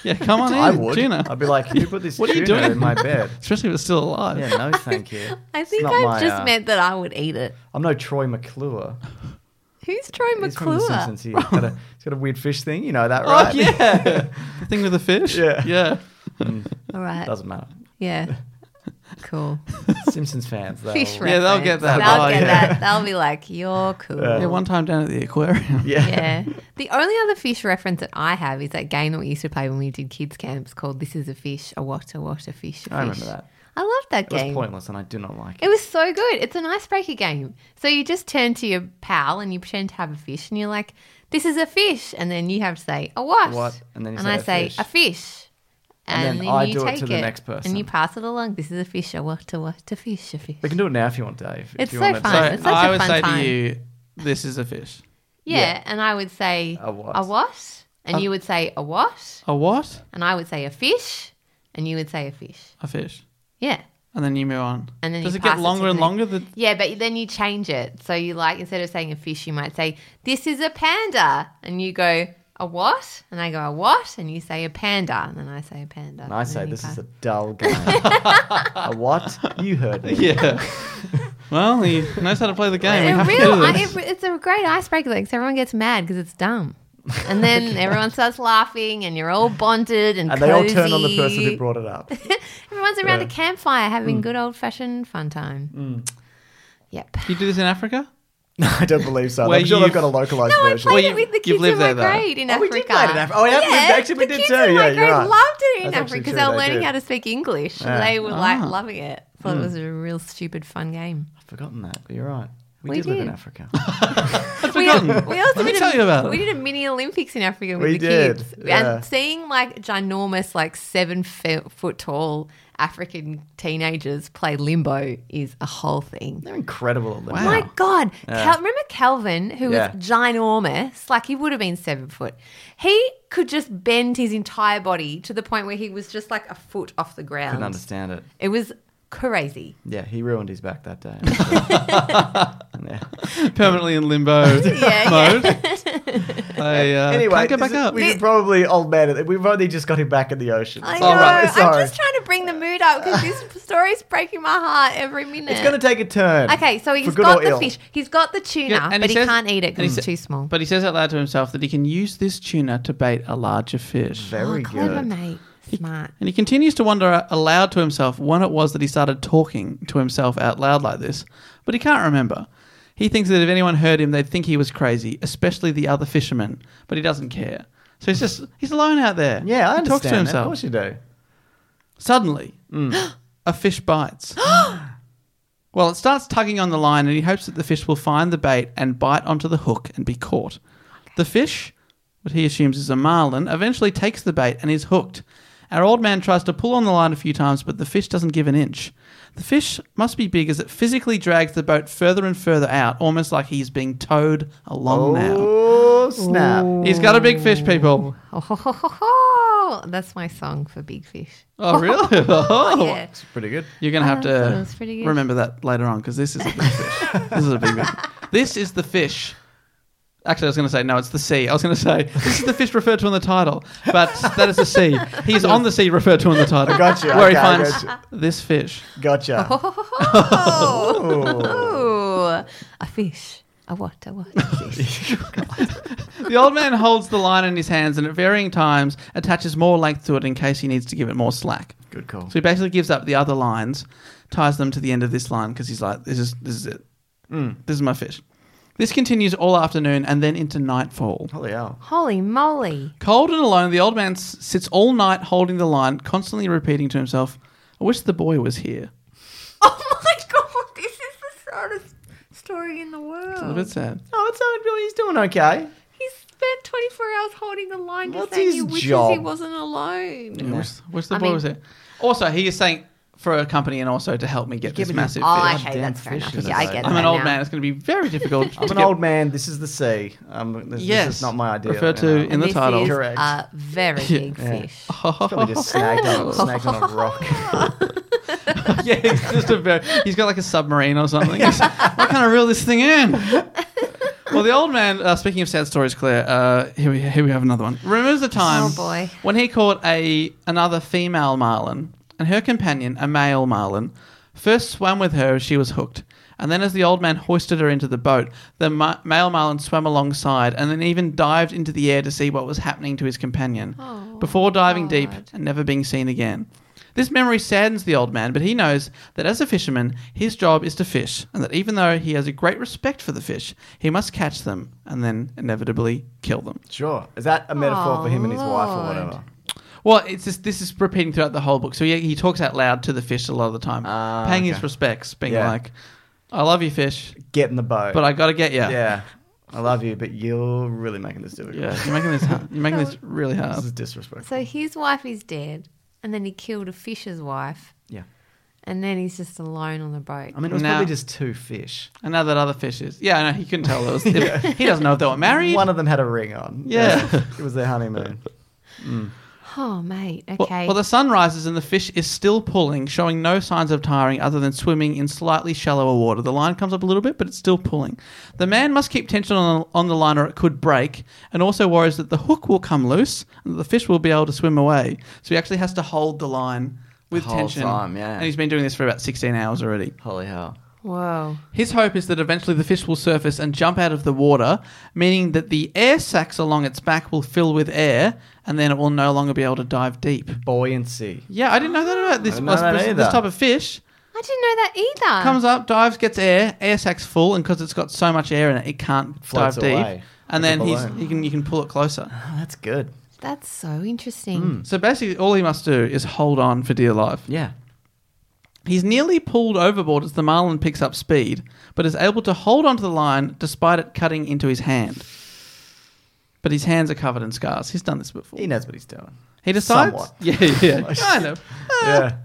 Yeah, come on in, I would. tuna. I'd be like, can you put this What are you tuna doing? in my bed? Especially if it's still alive. Yeah, no, thank you. I It's think not I've my, just uh, meant that I would eat it. I'm no Troy McClure. Who's Troy He's from The McClure? Simpsons. He's got, a, he's got a weird fish thing. You know that, Oh, right? yeah. The thing with the fish? Yeah. Yeah. All right. Doesn't matter. Yeah. Cool. Simpsons fans. they'll- Fish Yeah, they'll get that. They'll Oh, get yeah. that. They'll be like, you're cool. Yeah. Yeah, one time down at the aquarium. Yeah. Yeah. The only other fish reference that I have is that game that we used to play when we did kids camps called This Is a Fish, a what, a what, a fish, a fish. I remember that. I loved that It was game. pointless, and I do not like it. It was so good. It's an icebreaker game. So you just turn to your pal and you pretend to have a fish and you're like, this is a fish. And then you have to say, a what? What? And then you and say I a say, fish. a fish. And And, then then, I you do it take to the next person. And you pass it along. This is a fish, a what, a what, a fish, a fish. We can do it now if you want, Dave. if It's you so want fun. So It's such I a would fun say time. to you, this is a fish. Yeah, Yeah. and I would say, A what? A what? And A- you would say, a what? A what? And I would say, a fish. And you would say, a fish. A fish. Yeah. And then you move on. And then Does you it pass get it longer to and the- longer? The, Yeah, but then you change it. So you like, instead of saying a fish, you might say, this is a panda. And you go, a what? And I go, a what? And you say a panda. And then I say a panda. And I And say then you this is pass- a dull game. A what? You heard me. yeah. Well, he knows how to play the game. We It have real, to do I, this. it, it's a great icebreaker. Like, so everyone gets mad because it's dumb. And then everyone starts laughing and you're all bonded and And they all cozy. turn on the person who brought it up. Everyone's around Yeah. a campfire having Mm. good old-fashioned fun time. Yep. Do you do this in Africa? No, I don't believe so. Where I'm sure you've- they've got a localized No, I version. played Well, it with the you've kids lived in my there, though. grade in Oh, we Africa. did play it in Africa. Oh, yeah, we- actually, we the did kids too. in my Yeah, you're grade right. loved it in That's Africa actually because true, they were they learning did. how to speak English. Yeah. They were like Ah. loving it. Thought it was a real stupid fun game. I've forgotten that, but you're right. We, We did, live in did. Africa. We, forgotten. we also Let me did tell a, you about it. we did a mini Olympics in Africa with We the did, kids, yeah. and seeing like ginormous, like seven fe- foot tall African teenagers play limbo is a whole thing. They're incredible at limbo. Wow. My God. Yeah. Cal- remember Calvin, who Yeah. was ginormous? Like, he would have been seven foot. He could just bend his entire body to the point where he was just like a foot off the ground. Couldn't understand it. It was crazy. Yeah, he ruined his back that day. yeah. Permanently in limbo Yeah, mode. I uh, Anyway, can't get back this is- up. we should probably old man it. We've only just got him back in the ocean. I So- know. All right, I'm sorry. just trying to bring the mood up because this story's breaking my heart every minute. It's going to take a turn. Okay, so for he's good got or the ill. fish. He's got the tuna, Yeah, and but he, says- can't eat it and because he it's sa- too small. But he says out loud to himself that he can use this tuna to bait a larger fish. Very oh, clever, good. mate. Smart. And he continues to wonder aloud to himself when it was that he started talking to himself out loud like this, but he can't remember. He thinks that if anyone heard him, they'd think he was crazy, especially the other fishermen, but he doesn't care. So he's just, he's alone out there. Yeah, I He talks to understand. That. Of himself. course you do. Suddenly, a fish bites. Well, it starts tugging on the line and he hopes that the fish will find the bait and bite onto the hook and be caught. The fish, what he assumes is a marlin, eventually takes the bait and is hooked. Our old man tries to pull on the line a few times, but the fish doesn't give an inch. The fish must be big as it physically drags the boat further and further out, almost like he's being towed along now. Oh, snap. He's got a big fish, people. Oh, ho, ho, ho, ho. That's my song for big fish. Oh, really? Oh, Yeah. It's pretty good. You're going to have I thought it to was pretty good. remember that later on because this is a big fish. This is a big fish. This is the fish. Actually, I was going to say, no, it's the sea. I was going to say, this is the fish referred to in the title, but that is the sea. He's on the sea referred to in the title. I got you. Where Okay, he I finds got this fish. Gotcha. Oh, a fish. A what? A what? A fish. The old man holds the line in his hands and at varying times attaches more length to it in case he needs to give it more slack. Good call. So he basically gives up the other lines, ties them to the end of this line because he's like, this is this is it. Mm. This is my fish. This continues all afternoon and then into nightfall. Holy hell. Holy moly. Cold and alone, the old man s- sits all night holding the line, constantly repeating to himself, I wish the boy was here. Oh my God. This is the saddest story in the world. It's a little bit sad. Oh, it's uh, he's doing okay. He spent twenty-four hours holding the line just What's saying his he wishes job? he wasn't alone. I wish, wish the I boy mean- was here. Also, he is saying for a company and also to help me get this giving him- massive Oh, fish. okay, Damn that's fair fish enough. in Yeah, I the get boat. I'm that an old now. man. It's going to be very difficult. I'm to an get- old man. This is the sea. Um, this, Yes. this is not my idea. Referred to you know. in the This title. is Correct. a very big Yeah. fish. Probably just snagged on, snagged on a rock. Yeah, he's just a very, he's got like a submarine or something. He's, why can't I reel this thing in? Well, the old man, uh, speaking of sad stories, Claire, uh, here, we, here we have another one. Remembers the time Oh, boy. when he caught a another female marlin and her companion, a male marlin, first swam with her as she was hooked. And then as the old man hoisted her into the boat, the ma- male marlin swam alongside and then even dived into the air to see what was happening to his companion Oh, before diving God. deep and never being seen again. This memory saddens the old man, but he knows that as a fisherman, his job is to fish, and that even though he has a great respect for the fish, he must catch them and then inevitably kill them. Sure. Is that a metaphor Oh, for him and his wife or Lord. whatever? Well, it's just, this is repeating throughout the whole book. So he, he talks out loud to the fish a lot of the time, Ah, paying okay. his respects, being Yeah. like, I love you, fish, Get in the boat. but I got to get you. Yeah. I love you, but you're really making this difficult. Yeah, you're making this hard. You're making this really This hard. is disrespectful. So his wife is dead, and then he killed a fish's wife, Yeah. and then he's just alone on the boat. I mean, it was Now- probably just two fish. And now that other fish is, yeah, I know he couldn't tell. It was, it- he doesn't know if they were married. One of them had a ring on. Yeah. It was their honeymoon. Oh, mate. Well, Okay. well, the sun rises and the fish is still pulling, showing no signs of tiring other than swimming in slightly shallower water. The line comes up a little bit, but it's still pulling. The man must keep tension on, on the line or it could break, and also worries that the hook will come loose and that the fish will be able to swim away. So he actually has to hold the line with The whole tension. time, yeah. And he's been doing this for about sixteen hours already. Holy hell. Whoa. His hope is that eventually the fish will surface and jump out of the water, meaning that the air sacs along its back will fill with air, and then it will no longer be able to dive deep. Buoyancy. Yeah, I didn't know that about this, I didn't know that this, either. this type of fish. I didn't know that either. Comes up, dives, gets air, air sacs full, and because it's got so much air in it, it can't Floats dive deep. away, And like a then he's, balloon. he can you can pull it closer. Oh, that's good. That's so interesting. So basically, all he must do is hold on for dear life. Yeah. He's nearly pulled overboard as the marlin picks up speed, but is able to hold onto the line despite it cutting into his hand. But his hands are covered in scars. He's done this before. He knows what he's doing. He decides. Somewhat. Yeah, yeah, kind of. Yeah.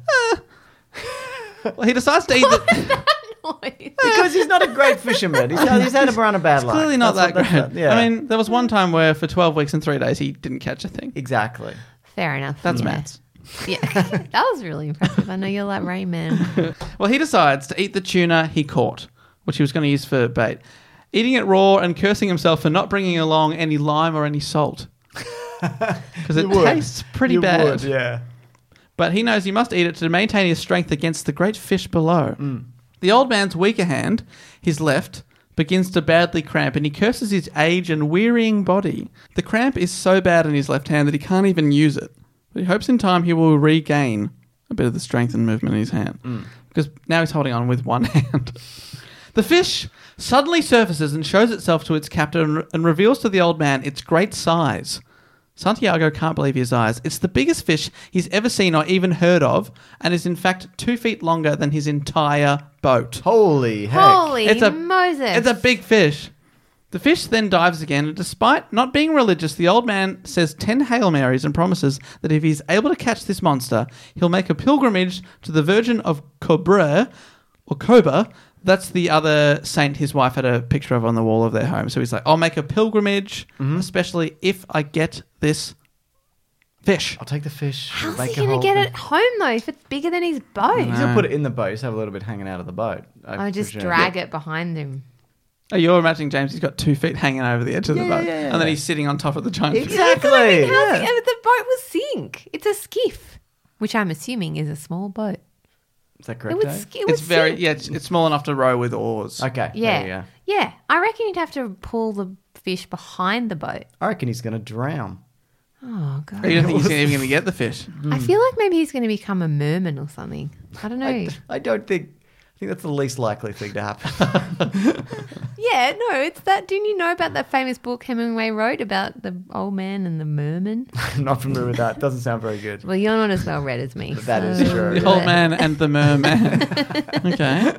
Well, he decides to eat the. Because he's not a great fisherman. He's had, he's had a run of bad It's luck. clearly not That's that what- great. that's what- yeah. I mean, there was one time where for twelve weeks and three days he didn't catch a thing. exactly. Fair enough. That's yeah. maths. Yeah. That was really impressive. I know you're like Rain Man. Well, he decides to eat the tuna he caught, which he was going to use for bait, eating it raw and cursing himself for not bringing along any lime or any salt. Because it You would. tastes pretty You bad. would, yeah. But he knows he must eat it to maintain his strength against the great fish below. The old man's weaker hand, his left, begins to badly cramp and he curses his age and wearying body. The cramp is so bad in his left hand that he can't even use it. But he hopes in time he will regain a bit of the strength and movement in his hand. Because now he's holding on with one hand. The fish suddenly surfaces and shows itself to its captor and reveals to the old man its great size. Santiago can't believe his eyes. It's the biggest fish he's ever seen or even heard of, and is in fact two feet longer than his entire boat. Holy heck. Holy It's a- Moses. It's a big fish. The fish then dives again, and despite not being religious, the old man says ten Hail Marys and promises that if he's able to catch this monster, he'll make a pilgrimage to the Virgin of Cobre, or Coba. That's the other saint his wife had a picture of on the wall of their home. So he's like, I'll make a pilgrimage, especially if I get this fish. I'll take the fish. How's make he a going whole to get thing. it home, though, if it's bigger than his boat? He's going to put it in the boat. Just have a little bit hanging out of the boat. I I just presume. drag it behind him. Oh, you're imagining James, he's got two feet hanging over the edge of the Yeah, boat. yeah, yeah, and then yeah. he's sitting on top of the giant fish. Exactly. How's he- the boat will sink. It's a skiff, which I'm assuming is a small boat. Is that It correct, would, Dave? sk- it would It's very, sink. yeah, it's, it's small enough to row with oars. Okay. Yeah. There you go. Yeah. I reckon you'd have to pull the fish behind the boat. I reckon he's going to drown. Oh, God. You don't think he's even going to get the fish? I feel like maybe he's going to become a merman or something. I don't know. I, I don't think... I think that's the least likely thing to happen. Yeah, no, it's that. Didn't you know about that famous book Hemingway wrote about the old man and the merman? I'm not familiar with that. Doesn't sound very good. Well, you're not as well read as me. That is so- true. The old man and the merman. Okay.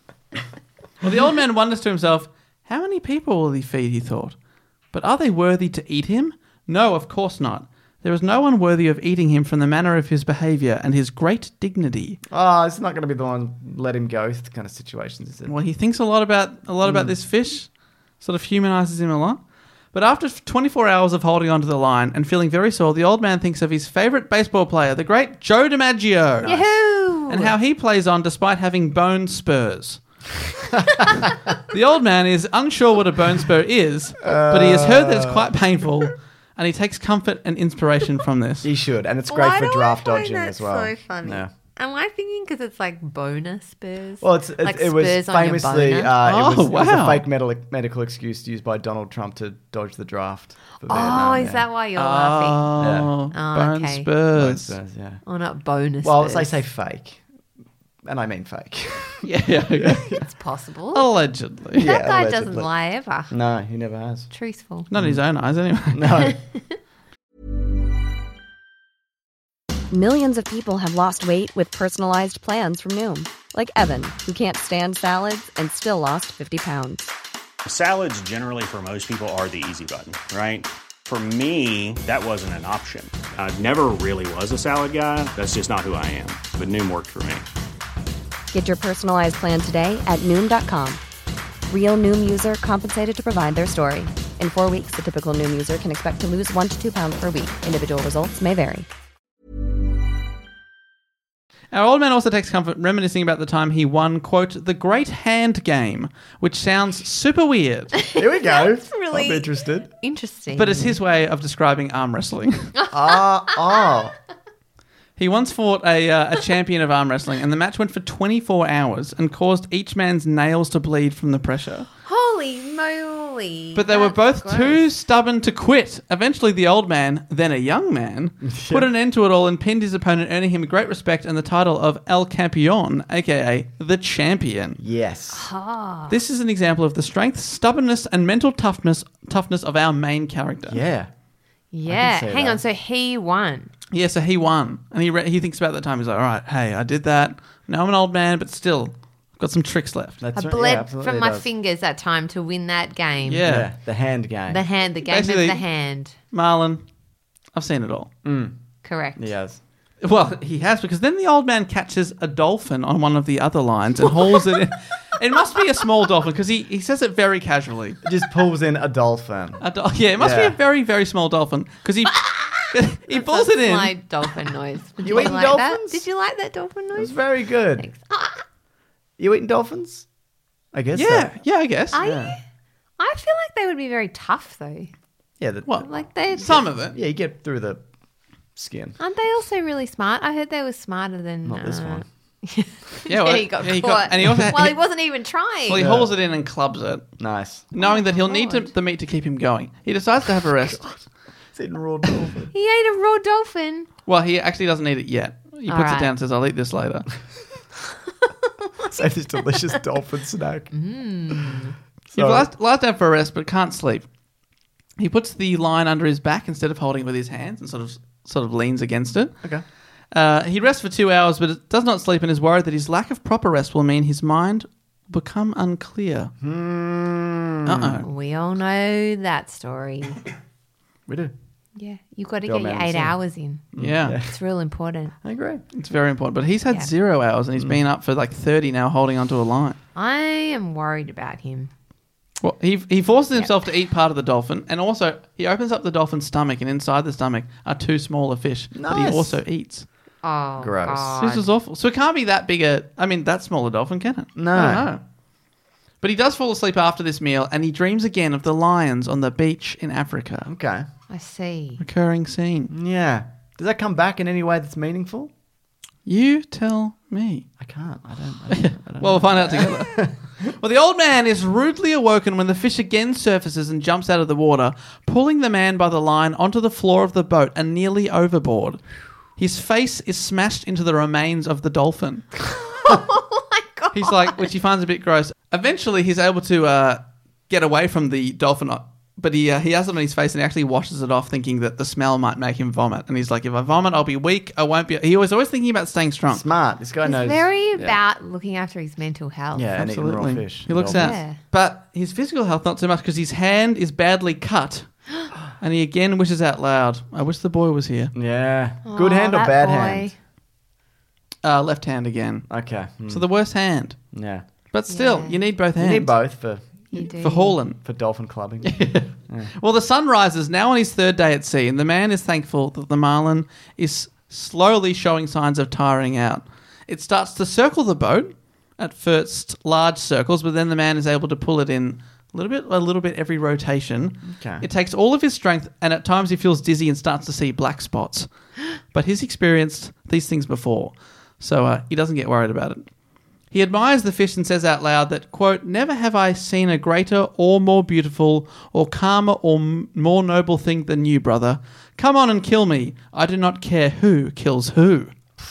Well, the old man wonders to himself, how many people will he feed, he thought. But are they worthy to eat him? No, of course not. There is no one worthy of eating him from the manner of his behaviour and his great dignity. Oh, it's not going to be the one let him go kind of situations, is it? Well, he thinks a lot about a lot about this fish, sort of humanises him a lot. But after twenty-four hours of holding onto the line and feeling very sore, the old man thinks of his favourite baseball player, the great Joe DiMaggio, Yahoo! and how he plays on despite having bone spurs. The old man is unsure what a bone spur is, but he has heard that it's quite painful, and he takes comfort and inspiration from this. You should, and it's great Why for do draft I find dodging that as well. So funny. Yeah. Am I thinking because it's like boner spurs? Well, it's, it, like it was spurs on your famously boner? uh, Oh, it, was, it was a wow. fake medical, medical excuse used by Donald Trump to dodge the draft. For Oh, Vietnam, is yeah. that why you're laughing? Oh, Yeah. bone Oh, okay. Bone spurs. spurs, yeah. Oh, not bonus. Well, spurs. they say fake, and I mean fake. Yeah, yeah, yeah. It's possible. Allegedly. that yeah, guy allegedly. doesn't lie ever. No, he never has. Truthful. Not in his own eyes, anyway. No. Millions of people have lost weight with personalized plans from Noom. Like Evan, who can't stand salads and still lost fifty pounds. Salads generally for most people are the easy button, right? For me, that wasn't an option. I never really was a salad guy. That's just not who I am. But Noom worked for me. Get your personalized plan today at Noom dot com. Real Noom user compensated to provide their story. In four weeks, the typical Noom user can expect to lose one to two pounds per week. Individual results may vary. Our old man also takes comfort reminiscing about the time he won, quote, the Great Hand Game, which sounds super weird, Here we go. That's really- I'm interested. Interesting. but it's his way of describing arm wrestling. Ah, oh. He once fought a, uh, a champion of arm wrestling, and the match went for twenty-four hours and caused each man's nails to bleed from the pressure. Holy moly. But they were That's both gross. too stubborn to quit. Eventually, the old man, then a young man, put an end to it all and pinned his opponent, earning him great respect and the title of El Campeón, aka the champion. Yes. Ah. This is an example of the strength, stubbornness, and mental toughness toughness of our main character. Yeah. Yeah. see Hang that. on. So he won. Yeah, so he won. And he re- he thinks about that time. He's like, all right, hey, I did that. Now I'm an old man, but still, I've got some tricks left. That's I right. bled yeah, absolutely from it my does. fingers that time to win that game. Yeah. Yeah. The hand game. The hand, the game Basically- of the hand. Marlon, I've seen it all. Correct. He has. Well, he has, because then the old man catches a dolphin on one of the other lines and hauls it in. It must be a small dolphin, because he, he says it very casually. It just pulls in a dolphin. A dol- yeah, it must Yeah. be a very, very small dolphin, because he, he pulls That's it in. my dolphin noise. Did You you, eating like that? dolphins? Did you like that dolphin It was noise? very good. Thanks. You eating dolphins? I guess Yeah, so. yeah, I guess. Are you? I feel like they would be very tough though. Yeah. The, What? Like they Some of it. Yeah, you get through the skin. aren't they also really smart? I heard they were smarter than Not this uh, one. Yeah, well, he got yeah, he caught. got- and he also- well, he he- wasn't even trying. Well, he hauls it in and clubs it, Nice. knowing that he'll need to, God. the meat to keep him going. He decides to have a rest. It's eating raw dolphin. He ate a raw dolphin. Well, he actually doesn't eat it yet. He All puts it right. down and says, I'll eat this later. Save this delicious dolphin snack. Mm. He So- lies, lies down for a rest but can't sleep. He puts the line under his back instead of holding it with his hands and sort of sort of leans against it. Okay. Uh, he rests for two hours but does not sleep and is worried that his lack of proper rest will mean his mind will become unclear. Hmm. Uh-oh. We all know that story. We do. Yeah, you've got to The get old your man eight sing. hours in. Yeah. Yeah. It's real important. I agree. It's very important. But he's had Yeah. zero hours and he's been up for like thirty now holding onto a line. I am worried about him. Well, he he forces himself to eat part of the dolphin, and also he opens up the dolphin's stomach, and inside the stomach are two smaller fish that he Nice. also eats. Oh, Gross. God. This is awful. So it can't be that big a... I mean, that small a dolphin, can it? No. I don't know. But he does fall asleep after this meal, and he dreams again of the lions on the beach in Africa. Okay. I see. Recurring scene. Yeah. Does that come back in any way that's meaningful? You tell me. I can't. I don't. I don't, I don't Well, we'll find out together. Well, the old man is rudely awoken when the fish again surfaces and jumps out of the water, pulling the man by the line onto the floor of the boat and nearly overboard. His face is smashed into the remains of the dolphin. Oh my God. He's like, which he finds a bit gross. Eventually, he's able to uh, get away from the dolphin, but he uh, he has it on his face and he actually washes it off, thinking that the smell might make him vomit. And he's like, if I vomit, I'll be weak. I won't be. He was always thinking about staying strong. Smart. This guy He's knows. very yeah. about looking after his mental health. Yeah, and eating raw Absolutely. fish. He looks Dolphins. out. Yeah. But his physical health, not so much, because his hand is badly cut. And he again wishes out loud, I wish the boy was here. Yeah. Good Oh, hand or that bad boy. hand? Uh, left hand again. Okay. Hmm. So the worst hand. yeah. But still, Yeah. you need both You hands. need both for You do. For hauling. for dolphin clubbing. Well, the sun rises now on his third day at sea, and the man is thankful that the marlin is slowly showing signs of tiring out. It starts to circle the boat, at first large circles, but then the man is able to pull it in a little bit, a little bit every rotation. Okay. It takes all of his strength, and at times he feels dizzy and starts to see black spots. But he's experienced these things before, so uh, he doesn't get worried about it. He admires the fish and says out loud that, quote, "Never have I seen a greater or more beautiful or calmer or m- more noble thing than you, brother. Come on and kill me. I do not care who kills who."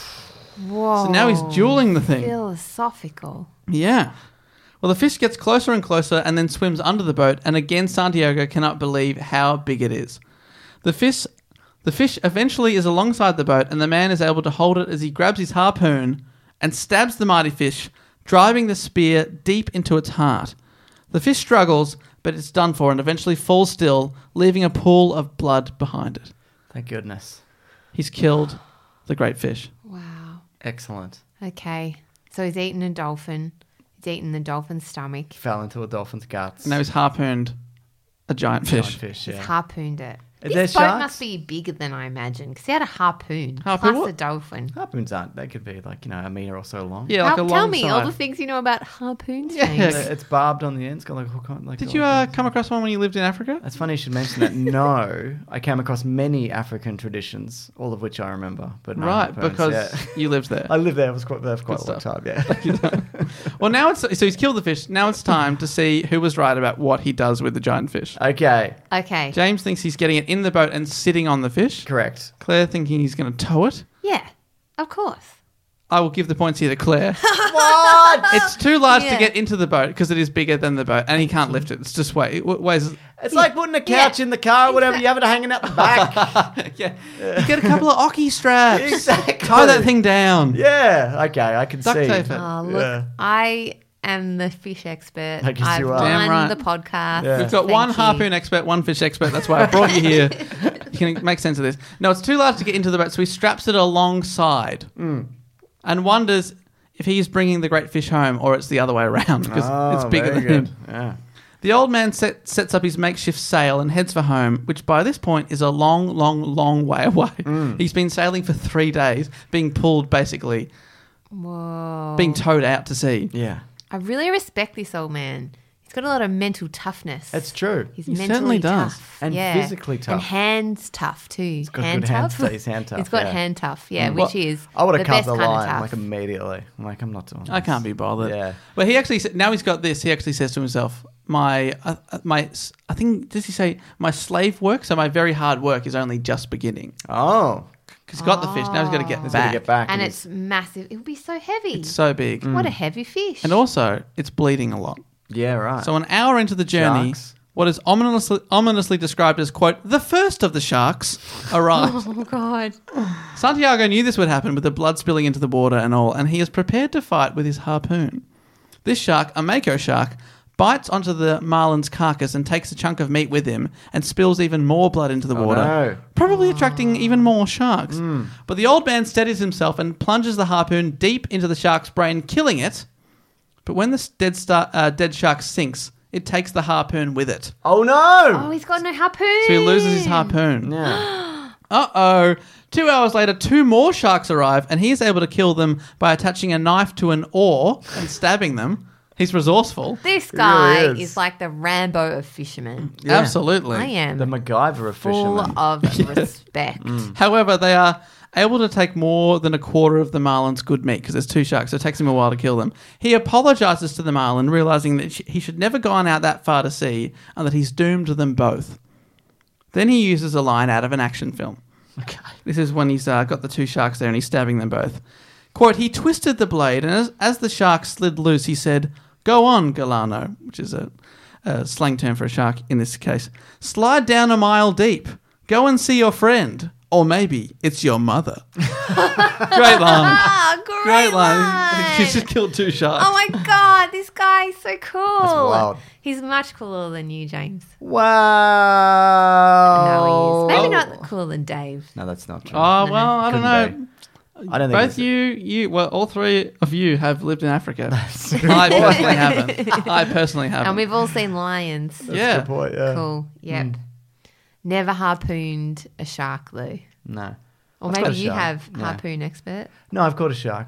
Whoa. So now he's dueling the thing. Philosophical. Yeah. Well, the fish gets closer and closer and then swims under the boat, and again Santiago cannot believe how big it is. The fish, the fish eventually is alongside the boat, and the man is able to hold it as he grabs his harpoon and stabs the mighty fish, driving the spear deep into its heart. The fish struggles, but it's done for and eventually falls still, leaving a pool of blood behind it. Thank goodness. He's killed the great fish. Wow. Excellent. Okay. So he's eaten a dolphin. He's eaten the dolphin's stomach. Fell into a dolphin's guts. Now he's harpooned a giant fish. Giant fish, He's yeah. harpooned it. Are This there boat sharks? must be bigger than I imagined because he had a harpoon, Harpoon plus what? a dolphin. Harpoons aren't. They could be like, you know, a metre or so long. Yeah, like How- a tell long me side. all the things you know about harpoons. Yeah. James. It's barbed on the end. It's got like a hook on. Like Did all you the uh, things. come across one when you lived in Africa? That's funny you should mention that. No, I came across many African traditions, all of which I remember. But no Right, harpoons, because yeah. you lived there. I lived there. I was quite there for quite Good a long stuff. time. Yeah. Well, now it's so he's killed the fish. Now it's time to see who was right about what he does with the giant fish. Okay. Okay. James thinks he's getting it in the boat and sitting on the fish. Correct. Claire thinking he's going to tow it. Yeah, of course. I will give the points here to Claire. What? It's too large to Yeah. get into the boat because it is bigger than the boat, and he can't lift it. It's just way it weighs. It's like putting a couch Yeah. in the car or whatever. You have it hanging out the back. Yeah, you get a couple of ocky straps. Exactly. Tie that thing down. Yeah. Okay. I can Duct see. tape it. Oh, look, Yeah. I am the fish expert. I guess I've you are. done Damn right. the podcast. Yeah. We've got Thank one you. harpoon expert, one fish expert. That's why I brought you here. You can make sense of this. No, it's too large to get into the boat, so he straps it alongside and wonders if he is bringing the great fish home or it's the other way around because Oh, it's bigger very than good. him. Yeah. The old man set, sets up his makeshift sail and heads for home, which by this point is a long, long, long way away. He's been sailing for three days, being pulled basically, Whoa. being towed out to sea. Yeah. I really respect this old man. He's got a lot of mental toughness. That's true. He's He mentally certainly does. tough. And yeah. physically tough. And hands tough too. He's got hand good hands tough. too. He's hand tough, He's got yeah. hand tough, yeah, Mm. which Well, is I would the have cut best the kind line of tough. like immediately. I'm like, I'm not doing this. I can't be bothered. Yeah. But he actually sa- now he's got this. He actually says to himself, "My, uh, uh, my, s- I think does he say my slave work? So my very hard work is only just beginning. Oh. Because he's got the fish now. He's got to get He's back. got to get back. and he's- it's massive. It would be so heavy. It's so big, What a heavy fish. and also it's bleeding a lot. Yeah, right. So an hour into the journey, Sharks. what is ominously, ominously described as quote the first of the sharks arrived. oh God. Santiago knew this would happen with the blood spilling into the water and all, and he is prepared to fight with his harpoon. This shark, a mako shark, bites onto the marlin's carcass and takes a chunk of meat with him and spills even more blood into the Oh, water, no. probably attracting even more sharks. But the old man steadies himself and plunges the harpoon deep into the shark's brain, killing it. But when the dead, star, uh, dead shark sinks, it takes the harpoon with it. Oh, no. Oh, he's got no harpoon. So he loses his harpoon. Yeah. Uh-oh. Two hours later, two more sharks arrive, and he is able to kill them by attaching a knife to an oar and stabbing them. He's resourceful. This guy really is. is. like the Rambo of fishermen. Yeah. Absolutely. I am The MacGyver of full fishermen. of respect. However, they are able to take more than a quarter of the marlin's good meat because there's two sharks, so it takes him a while to kill them. He apologizes to the marlin, realizing that sh- he should never gone out that far to sea and that he's doomed them both. Then he uses a line out of an action film. Okay. This is when he's uh, got the two sharks there and he's stabbing them both. Quote, he twisted the blade, and as, as the shark slid loose, he said, "Go on, Galano," which is a, a slang term for a shark in this case. "Slide down a mile deep. Go and see your friend. Or maybe it's your mother." Great line. Ah, great, Great line. line. He's just killed two sharks. Oh my God, this guy is so cool. That's wild. He's much cooler than you, James. Wow. No, he is. Maybe Oh. not cooler than Dave. No, that's not true. Oh, well, I don't know. Couldn't I don't think Both it's- you, you, well, all three of you have lived in Africa. I personally haven't. I personally haven't. And we've all seen lions. yeah. Good point, yeah. Cool. Yep. Mm. Never harpooned a shark, though. No. Or I've maybe caught a you shark. have No. harpoon expert. No, I've caught a shark.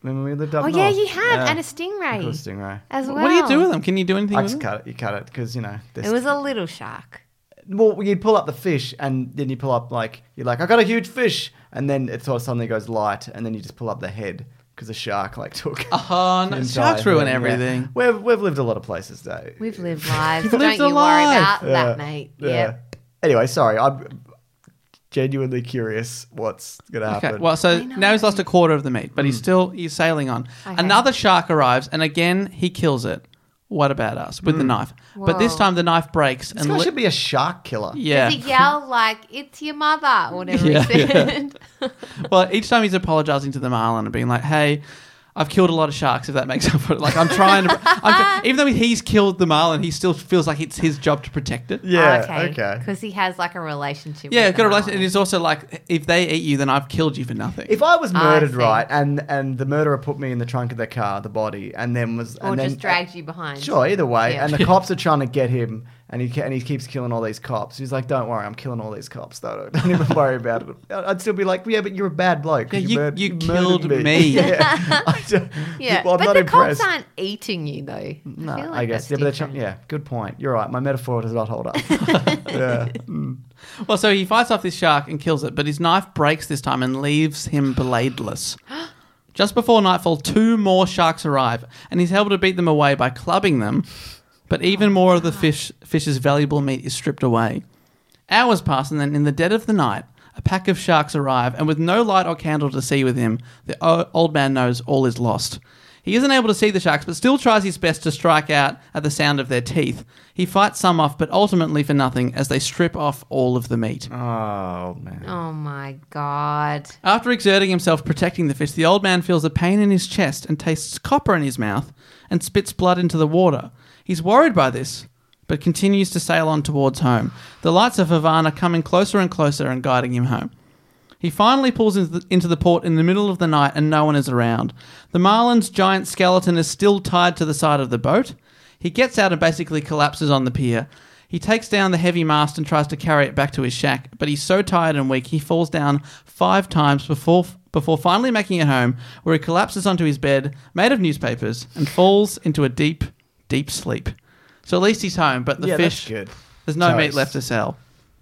Remember we lived up Oh north? yeah, you have, Yeah. and a stingray Cool stingray. as well. What do you do with them? Can you do anything I with just them? cut it. You cut it because, you know. It was a little shark. Well, you'd pull up the fish and then you pull up like, you're like, I got a huge fish. And then it sort of suddenly goes light and then you just pull up the head because the shark like took Oh, no, the sharks entire ruin thing, yeah. everything. We've, we've lived a lot of places, Dave. We've lived lives. You've Don't lived you a worry life. about that, mate. Yeah. Yep. Anyway, sorry. I'm genuinely curious what's going to happen. Okay, well, so I know. now he's lost a quarter of the meat, but Hmm. he's still he's sailing on. Okay. Another shark arrives, and again he kills it. What about us with the knife? But this Whoa. time the knife breaks, this and guy li- should be a shark killer. yeah. Does he yell like, it's your mother, or whatever Yeah, he said? Well, each time he's apologizing to the marlin and being like, "Hey, I've killed a lot of sharks. If that makes up for it, like I'm trying to, I'm, even though he's killed the marlin, he still feels like it's his job to protect it. Yeah, okay. Because he has like a relationship Yeah, with got a the relation. And marlin. it's also like, if they eat you, then I've killed you for nothing. If I was I murdered, see. right, and and the murderer put me in the trunk of their car, the body, and then was Or and just then, dragged you behind. Sure, either way, Yeah. and the cops are trying to get him, and he ca- and he keeps killing all these cops. He's like, "Don't worry, I'm killing all these cops. Don't, don't even worry about it." I'd still be like, "Yeah, but you're a bad bloke. 'cause Yeah, you- mur- you murdered killed me." me. yeah, I don't- Yeah, well, I'm but not the impressed. cops aren't eating you, though. No, I, feel like I guess. that's Yeah, but they're trying, different. yeah, good point. You're right. My metaphor does not hold up. yeah. Mm. Well, so he fights off this shark and kills it, but his knife breaks this time and leaves him bladeless. Just before nightfall, two more sharks arrive, and he's able to beat them away by clubbing them. But even more of the fish fish's valuable meat is stripped away. Hours pass, and then in the dead of the night, a pack of sharks arrive, and with no light or candle to see with him, the o- old man knows all is lost. He isn't able to see the sharks, but still tries his best to strike out at the sound of their teeth. He fights some off, but ultimately for nothing, as they strip off all of the meat. Oh man. Oh my God. After exerting himself protecting the fish, the old man feels a pain in his chest and tastes copper in his mouth and spits blood into the water. He's worried by this, but continues to sail on towards home. The lights of Havana coming closer and closer and guiding him home. He finally pulls into the, into the port in the middle of the night and no one is around. The marlin's giant skeleton is still tied to the side of the boat. He gets out and basically collapses on the pier. He takes down the heavy mast and tries to carry it back to his shack, but he's so tired and weak he falls down five times before before finally making it home, where he collapses onto his bed, made of newspapers, and falls into a deep, deep sleep. So at least he's home, but the yeah, fish, that's good. there's no meat Toast. left to sell.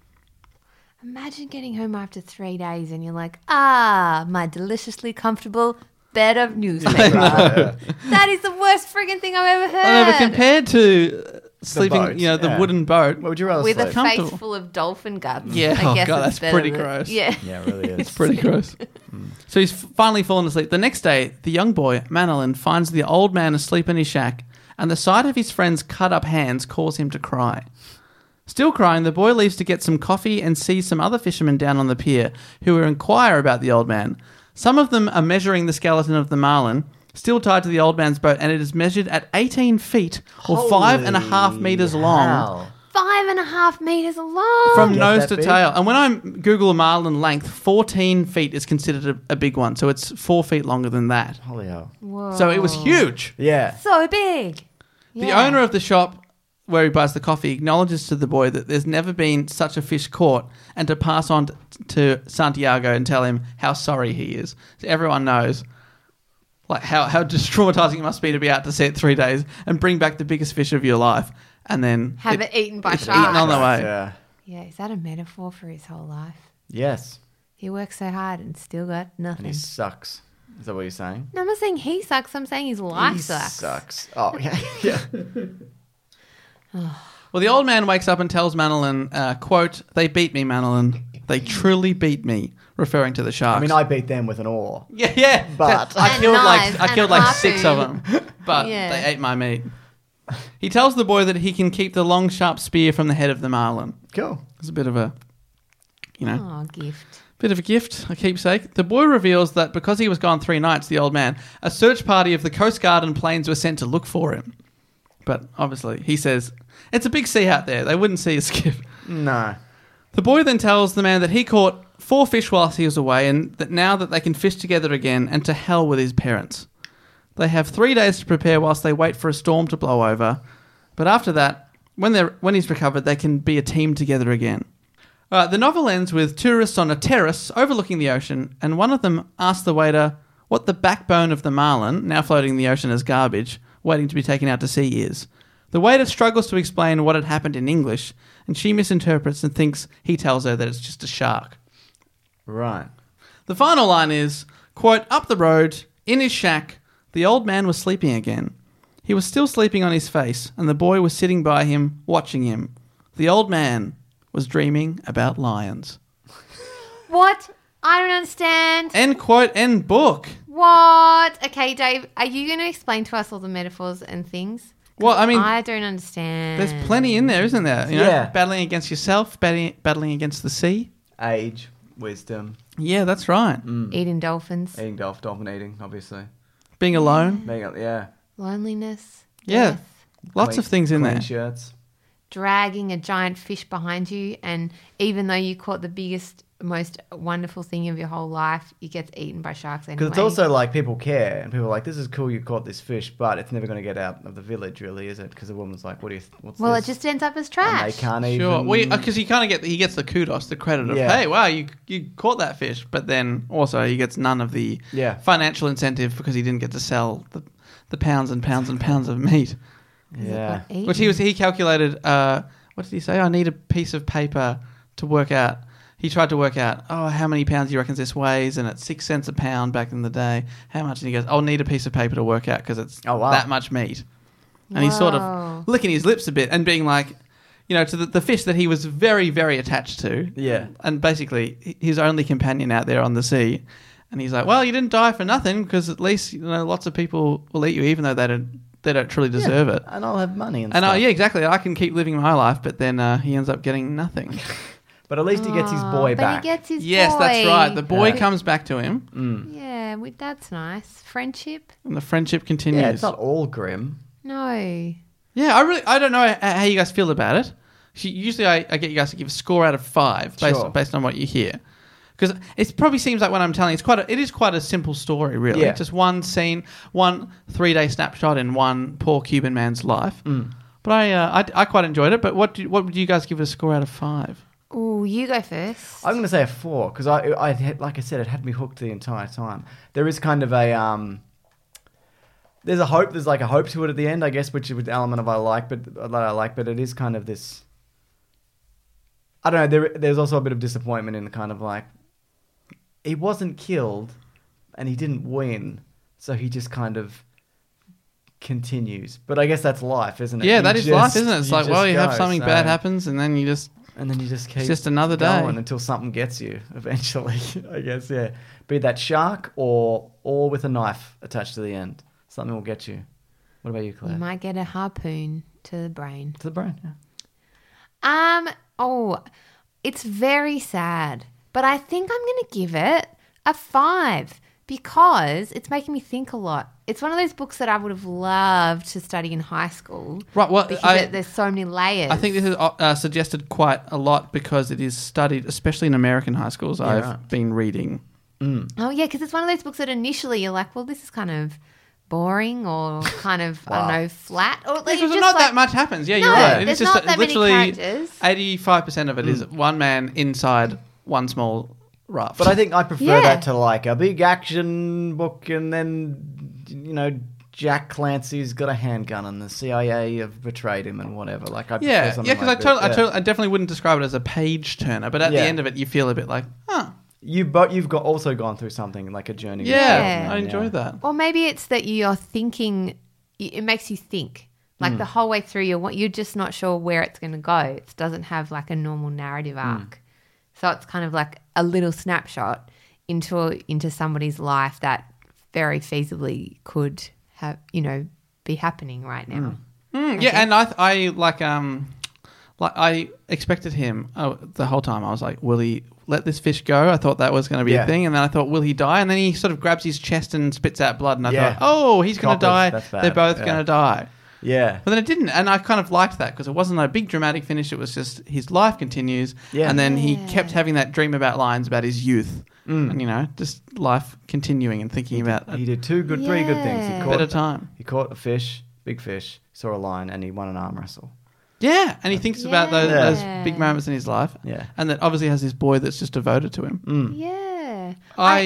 Imagine getting home after three days and you're like, ah, my deliciously comfortable bed of newspaper. That is the worst friggin' thing I've ever heard. I know, but compared to uh, sleeping, boat, you know, the yeah. wooden boat, What would you rather With a sleep? face Comfortable. full of dolphin guts. Yeah, I oh guess God, it's that's better pretty than- gross. Yeah. Yeah, it really is. it's pretty gross. So he's finally fallen asleep. The next day, the young boy, Manolin, finds the old man asleep in his shack, and the sight of his friend's cut-up hands cause him to cry. Still crying, the boy leaves to get some coffee and sees some other fishermen down on the pier who inquire about the old man. Some of them are measuring the skeleton of the marlin, still tied to the old man's boat, and it is measured at eighteen feet, or five and a half Holy meters long. hell. Five and a half meters long. From Get nose that to big? tail. And when I Google a marlin length, fourteen feet is considered a, a big one. So it's four feet longer than that. Holy hell. Whoa. So it was huge. Yeah. So big. The Yeah. owner of the shop where he buys the coffee acknowledges to the boy that there's never been such a fish caught, and to pass on t- to Santiago and tell him how sorry he is. So everyone knows like how, how just traumatizing it must be to be out to sea at three days and bring back the biggest fish of your life and then Have it eaten by it's sharks. eaten on the way. Yeah. Yeah, is that a metaphor for his whole life? Yes. He works so hard and still got And nothing. he sucks. Is that what you're saying? No, I'm not saying he sucks. I'm saying his life he sucks. sucks. Oh, yeah. yeah. Well, the old man wakes up and tells Manolin, uh, quote, "They beat me, Manolin. They truly beat me," referring to the sharks. I mean, I beat them with an oar. yeah, yeah. But- I And killed knives like I and killed a like six of harpoon. them, but Yeah. they ate my meat. He tells the boy that he can keep the long, sharp spear from the head of the marlin. Cool. It's a bit of a, you know, Oh, gift. bit of a gift, a keepsake. The boy reveals that because he was gone three nights, the old man, a search party of the Coast Guard and planes were sent to look for him. But obviously, he says, it's a big sea out there. They wouldn't see a skip. No. The boy then tells the man that he caught four fish whilst he was away, and that now that they can fish together again, and to hell with his parents. They have three days to prepare whilst they wait for a storm to blow over. But after that, when they're when he's recovered, they can be a team together again. All right, the novel ends with tourists on a terrace overlooking the ocean, and one of them asks the waiter, what the backbone of the marlin, now floating in the ocean as garbage, waiting to be taken out to sea is. The waiter struggles to explain what had happened in English, and she misinterprets and thinks he tells her that it's just a shark. Right. The final line is, quote, up the road, in his shack, the old man was sleeping again. He was still sleeping on his face, and the boy was sitting by him, watching him. The old man was dreaming about lions. What? I don't understand. End quote, end book. What? Okay, Dave, are you going to explain to us all the metaphors and things? 'Cause Well, I mean, I don't understand. there's plenty in there, isn't there? You know, Yeah. battling against yourself, battling, battling against the sea. Age, wisdom, Yeah, that's right. Eating dolphins, eating dolphin, dolphin eating, obviously. Being alone. Being, yeah. loneliness, Yeah. death, Lots Clean- of things in clean there. shirts. dragging a giant fish behind you, and even though you caught the biggest, most wonderful thing of your whole life, it gets eaten by sharks anyway. Because it's also like people care and people are like, this is cool you caught this fish, but it's never going to get out of the village, really, is it? Because the woman's like, what do you, what's well, this? it just ends up as And trash. they can't Sure, even... because he kind of get he gets the kudos, the credit of Yeah. hey, wow, you you caught that fish, but then also he gets none of the Yeah. financial incentive because he didn't get to sell the, the pounds and pounds and pounds of meat, Yeah. Eaten. which he was he calculated. Uh, what did he say? I need a piece of paper to work out. He tried to work out, oh, how many pounds do you reckon this weighs? And it's six cents a pound back in the day. How much? And he goes, I'll need a piece of paper to work out because it's Oh, wow. that much meat. And he's sort Whoa. of licking his lips a bit and being like, you know, to the, the fish that he was very, very attached to. Yeah. And basically his only companion out there on the sea. And he's like, well, you didn't die for nothing because at least, you know, lots of people will eat you even though they don't, they don't truly deserve it. And I'll have money and, And uh, stuff. yeah, exactly. I can keep living my life, but then uh, he ends up getting nothing. But at least he gets his Oh, boy but back. he gets his Yes, boy. that's right. The boy Yeah. comes back to him, Yeah, we, that's nice. Friendship? and the friendship continues. Yeah, it's not all grim. No. Yeah, I really, I don't know h- how you guys feel about it. She- Usually, I, I get you guys to give a score out of five based Sure. based on what you hear, because it probably seems like what I'm telling. It's quite, a, it is quite a simple story, really. Yeah. Just one scene, one three day snapshot in one poor Cuban man's life. Mm. But I, uh, I, I quite enjoyed it. But what, do, what would you guys give it a score out of five? Oh, you go first. I'm going to say a four because I, I, had- like I said, it had me hooked the entire time. There is kind of a, um, there's a hope. There's like a hope to it at the end, I guess, which is an element of I like, but that I like, but it is kind of this. I don't know. There, there's also a bit of disappointment in the kind of like, he wasn't killed, and he didn't win, so he just kind of continues. But I guess that's life, isn't it? Yeah, You that is just- life, isn't it? It's you like, well, just you have go, something so- bad happens, and then you just. and then you just keep just another day. going until something gets you eventually, I guess, yeah. Be that shark or or with a knife attached to the end. Something will get you. What about you, Claire? You might get a harpoon to the brain. To the brain, yeah. Um, oh, it's very sad, but I think I'm going to give it a five because it's making me think a lot. It's one of those books that I would have loved to study in high school. Right, well, because I- it- there's so many layers. I think this is uh, suggested quite a lot because it is studied, especially in American high schools. I've right. been reading. Oh, yeah, because it's one of those books that initially you're like, well, this is kind of boring or kind of, I Wow. don't know, flat. Or like, Because just not like, that much happens. Yeah, you're No, right. It there's is just not that many literally characters. eighty-five percent of it is one man inside one small raft. But I think I prefer Yeah. that to like a big action book and then, you know, Jack Clancy's got a handgun and the C I A have betrayed him and whatever. Like, I prefer yeah, something yeah, because like I, totally, that. I, Yeah. totally, I definitely wouldn't describe it as a page turner, but at Yeah. the end of it, you feel a bit like, huh, You, but you've got also gone through something like a journey. with yeah, yourself, I man, enjoy yeah. that. Or maybe it's that you're thinking, it makes you think. Like the whole way through, you're, you're just not sure where it's going to go. It doesn't have like a normal narrative arc. So it's kind of like a little snapshot into into somebody's life that very feasibly could have, you know, be happening right now. Mm, yeah, and I, I like, um, like I expected him oh, the whole time. I was like, will he let this fish go? I thought that was going to be Yeah. a thing, and then I thought, will he die? And then he sort of grabs his chest and spits out blood, and I Yeah. thought, oh, he's going to Coppers, die. that's bad. They're both Yeah. going to die. Yeah. But then it didn't, and I kind of liked that because it wasn't a big dramatic finish. It was just his life continues, Yeah. and then he Yeah. kept having that dream about lions about his youth, and you know, just life continuing and thinking about a He did two good, three good things. He Yeah. caught, better time. he caught a fish, big fish, saw a lion, and he won an arm wrestle. Yeah, and he thinks about those, Yeah. those big moments in his life, Yeah. and that obviously has this boy that's just devoted to him. Mm. Yeah. I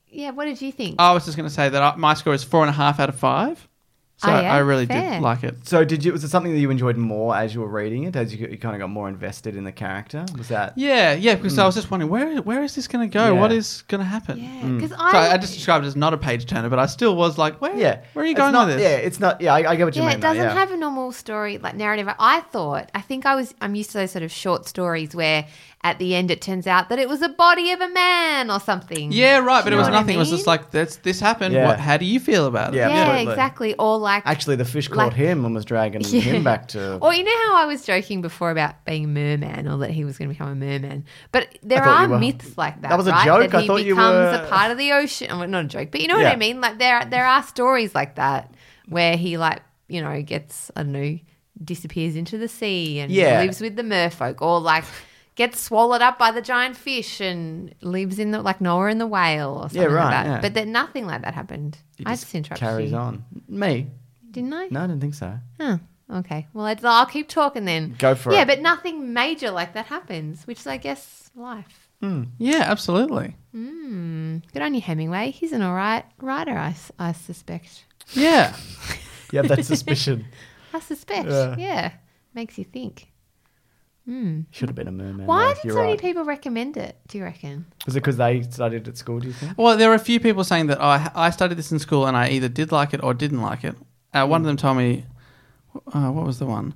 Yeah, what did you think? I was just going to say that I, my score is four and a half out of five. So Oh, yeah? I really Fair. did like it. So did you? Was it something that you enjoyed more as you were reading it? As you, you kind of got more invested in the character? Was that? Yeah, yeah, because I was just wondering, where where is this going to go? Yeah. What is going to happen? yeah, Mm. because So I, I, I just described it as not a page turner, but I still was like, where, Yeah. where are you It's going not, with this? Yeah, it's not. Yeah, I, I get what you yeah, mean. it though, doesn't yeah. have a normal story like narrative. I thought, I think I was, I'm used to those sort of short stories where at the end it turns out that it was a body of a man or something. Yeah, right, Do but you it was know what I nothing. It was mean? just like, this, this happened. Yeah. What, how do you feel about it? Yeah, Yeah, absolutely. exactly. Or like Actually, the fish caught Like- him and was dragging Yeah. him back to. Or you know how I was joking before about being a merman or that he was going to become a merman, but there thought are you were- myths like that. That was a right? joke? That I he thought you becomes were- a part of the ocean. Well, not a joke, but you know what Yeah. I mean. Like there, there are stories like that where he like you know gets I don't know disappears into the sea and Yeah. lives with the merfolk, or like gets swallowed up by the giant fish and lives in the like Noah and the whale or something Yeah, right, like that. yeah. But that nothing like that happened. He I just just interrupted carries you. on. Me? Didn't I? No, I didn't think so. Oh, okay. Well, it's, I'll keep talking then. Go for yeah, it. but nothing major like that happens, which is, I guess, life. Yeah, absolutely. Mm. Good on you, Hemingway. He's an all right writer, I, s- I suspect. Yeah. You have that suspicion. I suspect. Yeah. Yeah. Makes you think. Should have been a merman. Why though, did you're so many right. people recommend it, do you reckon? Was it because they studied at school, do you think? Well, there were a few people saying that oh, I, I studied this in school and I either did like it or didn't like it. Uh, one of them told me, uh, what was the one?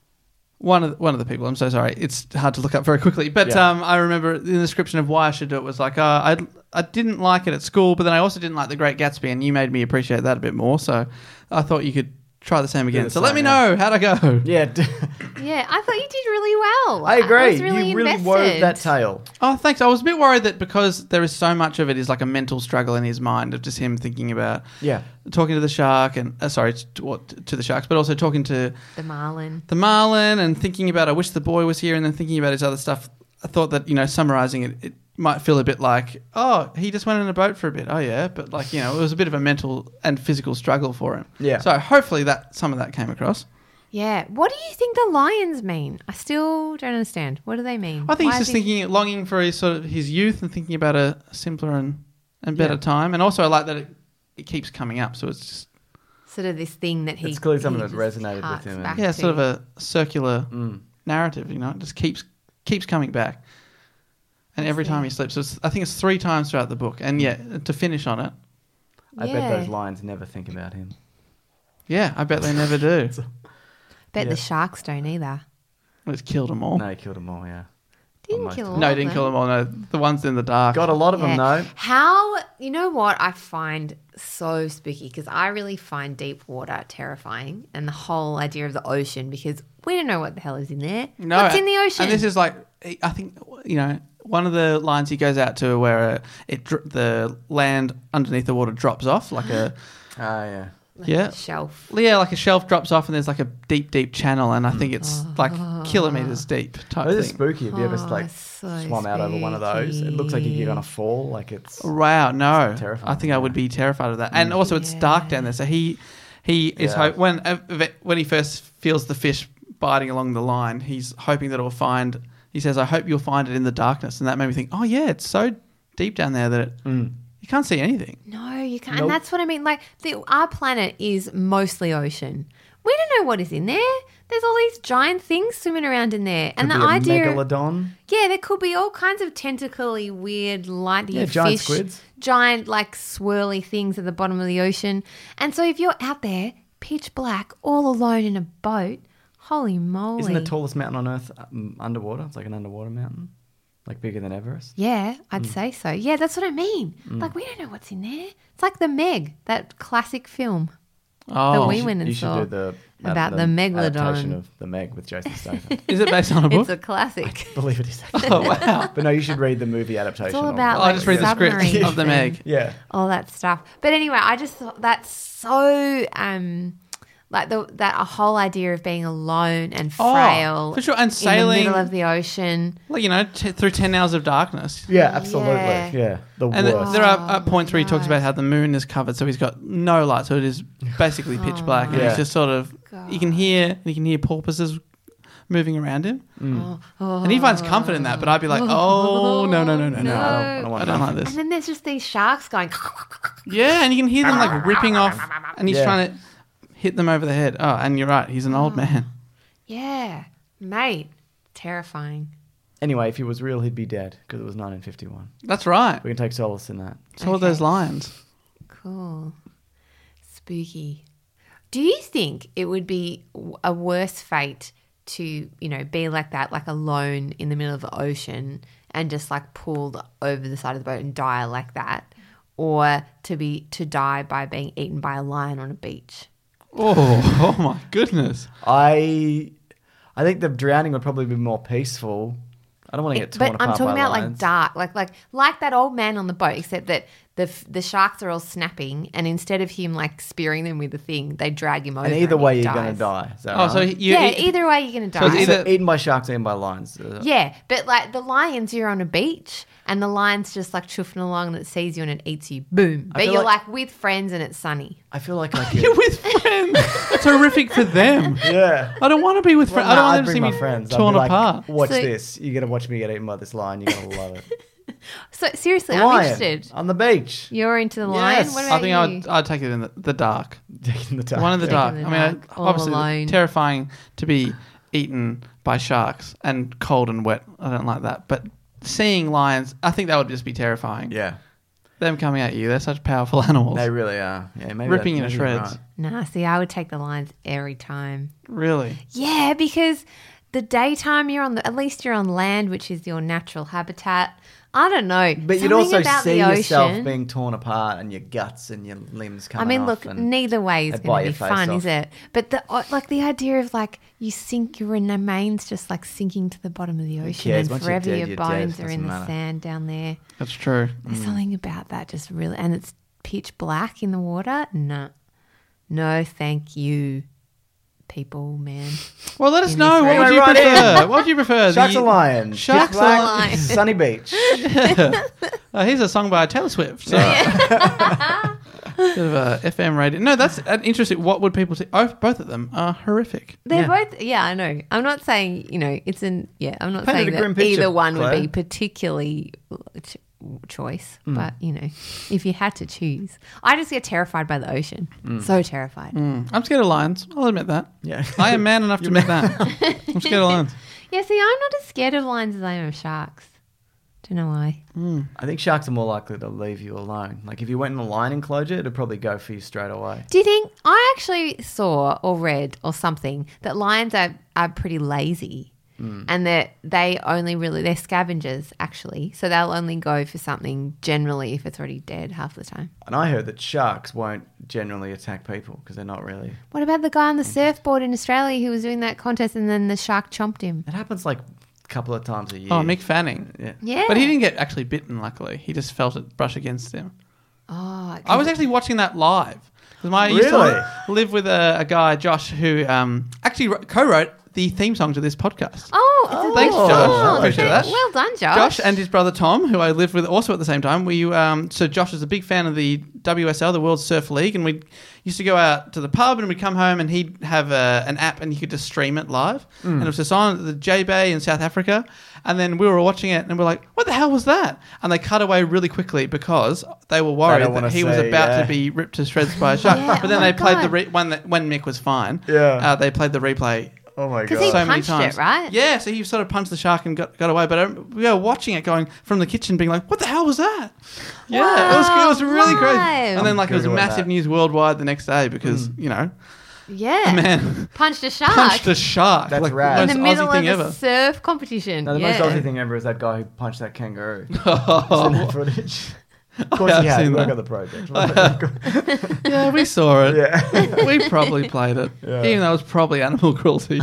One of the, one of the people. I'm so sorry. It's hard to look up very quickly, but Yeah. um, I remember the description of why I should do it was like, uh, I I didn't like it at school, but then I also didn't like The Great Gatsby, and you made me appreciate that a bit more. So I thought you could try the same again. the so let same, me yeah. know how'd I go. Yeah, d- Yeah, I thought you did really well. I agree. I was really you really invested. wove that tale. Oh, thanks. I was a bit worried that because there is so much of it is like a mental struggle in his mind of just him thinking about Yeah. talking to the shark and uh, sorry to, what, to the sharks, but also talking to The Marlin. the marlin and thinking about I wish the boy was here, and then thinking about his other stuff. I thought that you know summarizing it, it might feel a bit like oh he just went in a boat for a bit. Oh yeah, but like you know it was a bit of a mental and physical struggle for him. Yeah. So hopefully that some of that came across. Yeah. What do you think the lions mean? I still don't understand. What do they mean? I think Why he's is just he- thinking, longing for his sort of his youth and thinking about a simpler and, and better Yeah. time. And also, I like that it, it keeps coming up. So it's just sort of this thing that he. It's clearly something he that just resonated with harks him and- back yeah, to. sort of a circular Mm. narrative. You know, it just keeps keeps coming back. And every time he sleeps, so it's, I think it's three times throughout the book. And yeah, to finish on it, I Yeah. bet those lions never think about him. yeah, I bet they never do. Bet Yeah. the sharks don't either. Well, it's killed them all. No, he killed them all, yeah. Didn't Almost. kill all No, he of didn't them. kill them all. No, the ones in the dark. Got a lot of them, Yeah. though. How, you know what I find so spooky? Because I really find deep water terrifying and the whole idea of the ocean because we don't know what the hell is in there. No, What's in the ocean? And this is like, I think, you know, one of the lines he goes out to where uh, it dr- the land underneath the water drops off, like a, Ah, yeah. Like yeah. a shelf. yeah, like a shelf drops off and there's like a deep, deep channel, and I think it's like kilometers deep type Those are thing. spooky. Have you ever Oh, like so swum out over one of those? It looks like you're spooky. going to fall. Like it's... Wow, no, It's terrifying, I think I would yeah. be terrified of that. And also, it's dark down there, so he he is Yeah. hope when uh, when he first feels the fish biting along the line, he's hoping that it'll find. He says, "I hope you'll find it in the darkness," and that made me think, "Oh yeah, it's so deep down there that it, Mm. you can't see anything." No, you can't. Nope. And that's what I mean. Like, the, our planet is mostly ocean. We don't know what is in there. There's all these giant things swimming around in there. and Could the be a idea. megalodon. Yeah, there could be all kinds of tentacly, weird, lighty Yeah, fish, giant squids. giant, like, swirly things at the bottom of the ocean. And so if you're out there, pitch black, all alone in a boat, holy moly. Isn't the tallest mountain on Earth um, underwater? It's like an underwater mountain. Like bigger than Everest. Yeah, I'd Mm. say so. Yeah, that's what I mean. Like, we don't know what's in there. It's like The Meg, that classic film Oh, that we You went should- and you saw. should do the... about the megalodon. adaptation of The Meg with Jason Statham. is it based on a book? It's a classic. Believe it is. Oh wow! But no, you should read the movie adaptation. It's all of about, Oh, like, I just read the script submarines of the and Meg. Yeah. all that stuff. But anyway, I just thought that's so um like the that a whole idea of being alone and Oh, frail for sure. And in sailing- the middle of the ocean. Well, you know, t- through ten hours of darkness. Yeah, absolutely. Yeah. Yeah. The And th- worst. there are Oh, uh, points where he talks God. about how the moon is covered, so he's got no light, so it is basically pitch black, and Yeah. it's just sort of you can hear you can hear porpoises moving around him. Oh, oh, And he finds comfort in that, but I'd be like, oh, no, no, no, no, no. No. I don't, I don't want I don't that. like this. And then there's just these sharks going. Yeah, and you can hear them like ripping off, and he's Yeah. trying to hit them over the head. Oh, and you're right, he's an old man. Yeah, mate, terrifying. Anyway, if he was real, he'd be dead because it was nineteen fifty-one. That's right. We can take solace in that. So are Okay. those lions. Cool. Spooky. Do you think it would be a worse fate to, you know, be like that, like alone in the middle of the ocean and just like pulled over the side of the boat and die like that, or to be to die by being eaten by a lion on a beach? Oh, oh my goodness. I, I think the drowning would probably be more peaceful. I don't want to get torn But apart I'm talking by about like lions. dark, like like like that old man on the boat, except that the f- the sharks are all snapping, and instead of him like spearing them with the thing, they drag him over. And either and way, he you're going dies. to die. Is that Oh, so right? you yeah, eat- either way, you're going to So die. it's either- So eaten by sharks, eaten by lions. Uh, Yeah, but like the lions, you're on a beach and the lion's just like chuffing along and it sees you and it eats you. Boom. I But feel you're like- like, with friends and it's sunny. I feel like I You're could. with friends. It's horrific for them. Yeah. I don't want to be with friends. I don't I'd want them to bring see my me friends. I'd torn be like, apart. Watch So- this. You're going to watch me get eaten by this lion. You're going to love it. So seriously, The I'm lion interested. on the beach. You're into the lion? Yes. What I about think you? I would, I'd take it in the, the dark. Taking the time. One in the Taking dark. the I mean, I- dark, all obviously, alone. terrifying to be eaten by sharks and cold and wet. I don't like that. But seeing lions, I think that would just be terrifying. Yeah. Them coming at you, they're such powerful animals. They really are. Yeah, maybe Ripping that, you to maybe you're shreds. right. Nah, see, I would take the lions every time. Really? Yeah, because the daytime you're on the, at least you're on land, which is your natural habitat. I don't know. But you'd Something also about see the yourself ocean. being torn apart and your guts and your limbs I coming mean, off. look, and neither way is they'd going bite to be your face fun, off. is it? But the uh, like the idea of like you sink your remains just like sinking to the bottom of the ocean, cares? and Once you're forever dead, your you're bones dead. are in Doesn't the matter. sand down there. That's true. There's something about that just really, and it's pitch black in the water. No, no, thank you, people, man. Well, let us In know. this What would room. you Right prefer? in. What would you prefer? Sharks The- or lions? Sharks Pitch or black, lions? Sunny beach. Uh, here's a song by Taylor Swift. So. Bit of a F M radio. No, that's uh, interesting. What would people say? Oh, both of them are horrific. They're Yeah. both, yeah, I know. I'm not saying, you know, it's an, yeah, I'm not Painted saying a grim that picture, either one would Claire. be particularly ch- choice, Mm. but, you know, if you had to choose. I just get terrified by the ocean. Mm. So terrified. Mm. I'm scared of lions. I'll admit that. Yeah. I am man enough to admit that. I'm scared of lions. Yeah, see, I'm not as scared of lions as I am of sharks. Don't know why. I think sharks are more likely to leave you alone. Like if you went in a lion enclosure, it'd probably go for you straight away. Do you think, I actually saw or read or something that lions are, are pretty lazy. Mm. And that they only really, they're scavengers actually. So they'll only go for something generally if it's already dead half the time. And I heard that sharks won't generally attack people because they're not really. What about the guy on the surfboard in Australia who was doing that contest and then the shark chomped him? It happens like a couple of times a year. Oh, Mick Fanning. Yeah. Yeah. But he didn't get actually bitten, luckily. He just felt it brush against him. Oh, I was actually watching that live. 'Cause my, I used Really? to live with a, a guy, Josh, who um, actually wrote- co-wrote the theme song to this podcast. Oh, it's a Thanks, big Josh. song. Appreciate that. Well done, Josh. Josh and his brother Tom, who I lived with also at the same time. We um, so Josh is a big fan of the W S L, the World Surf League, and we used to go out to the pub and we'd come home and he'd have a, an app and you could just stream it live. And it was just on at the J Bay in South Africa. And then we were watching it and we're like, what the hell was that? And they cut away really quickly because they were worried don't that wanna he was see, about yeah. to be ripped to shreds by a shark. Yeah, But then oh they my played the God. re- when that when Mick was fine. Yeah. Uh, they played the replay. Oh my 'Cause god. he So many punched it, times, right? Yeah, so he sort of punched the shark and got, got away. But I, we were watching it, going from the kitchen, being like, "What the hell was that?" Yeah, it was it was really Wow, crazy. live. And then like it was Googling massive that. news worldwide the next day because you know, Yeah. man Punched a shark. punched a shark. That's like rad. the in most the middle Aussie thing of a ever. surf competition. No, the yeah. most Aussie thing ever is that guy who punched that kangaroo. Isn't Oh, that footage? Of course have he had. seen Look that. at the project. yeah, we saw it. yeah. We probably played it, Yeah. even though it was probably animal cruelty.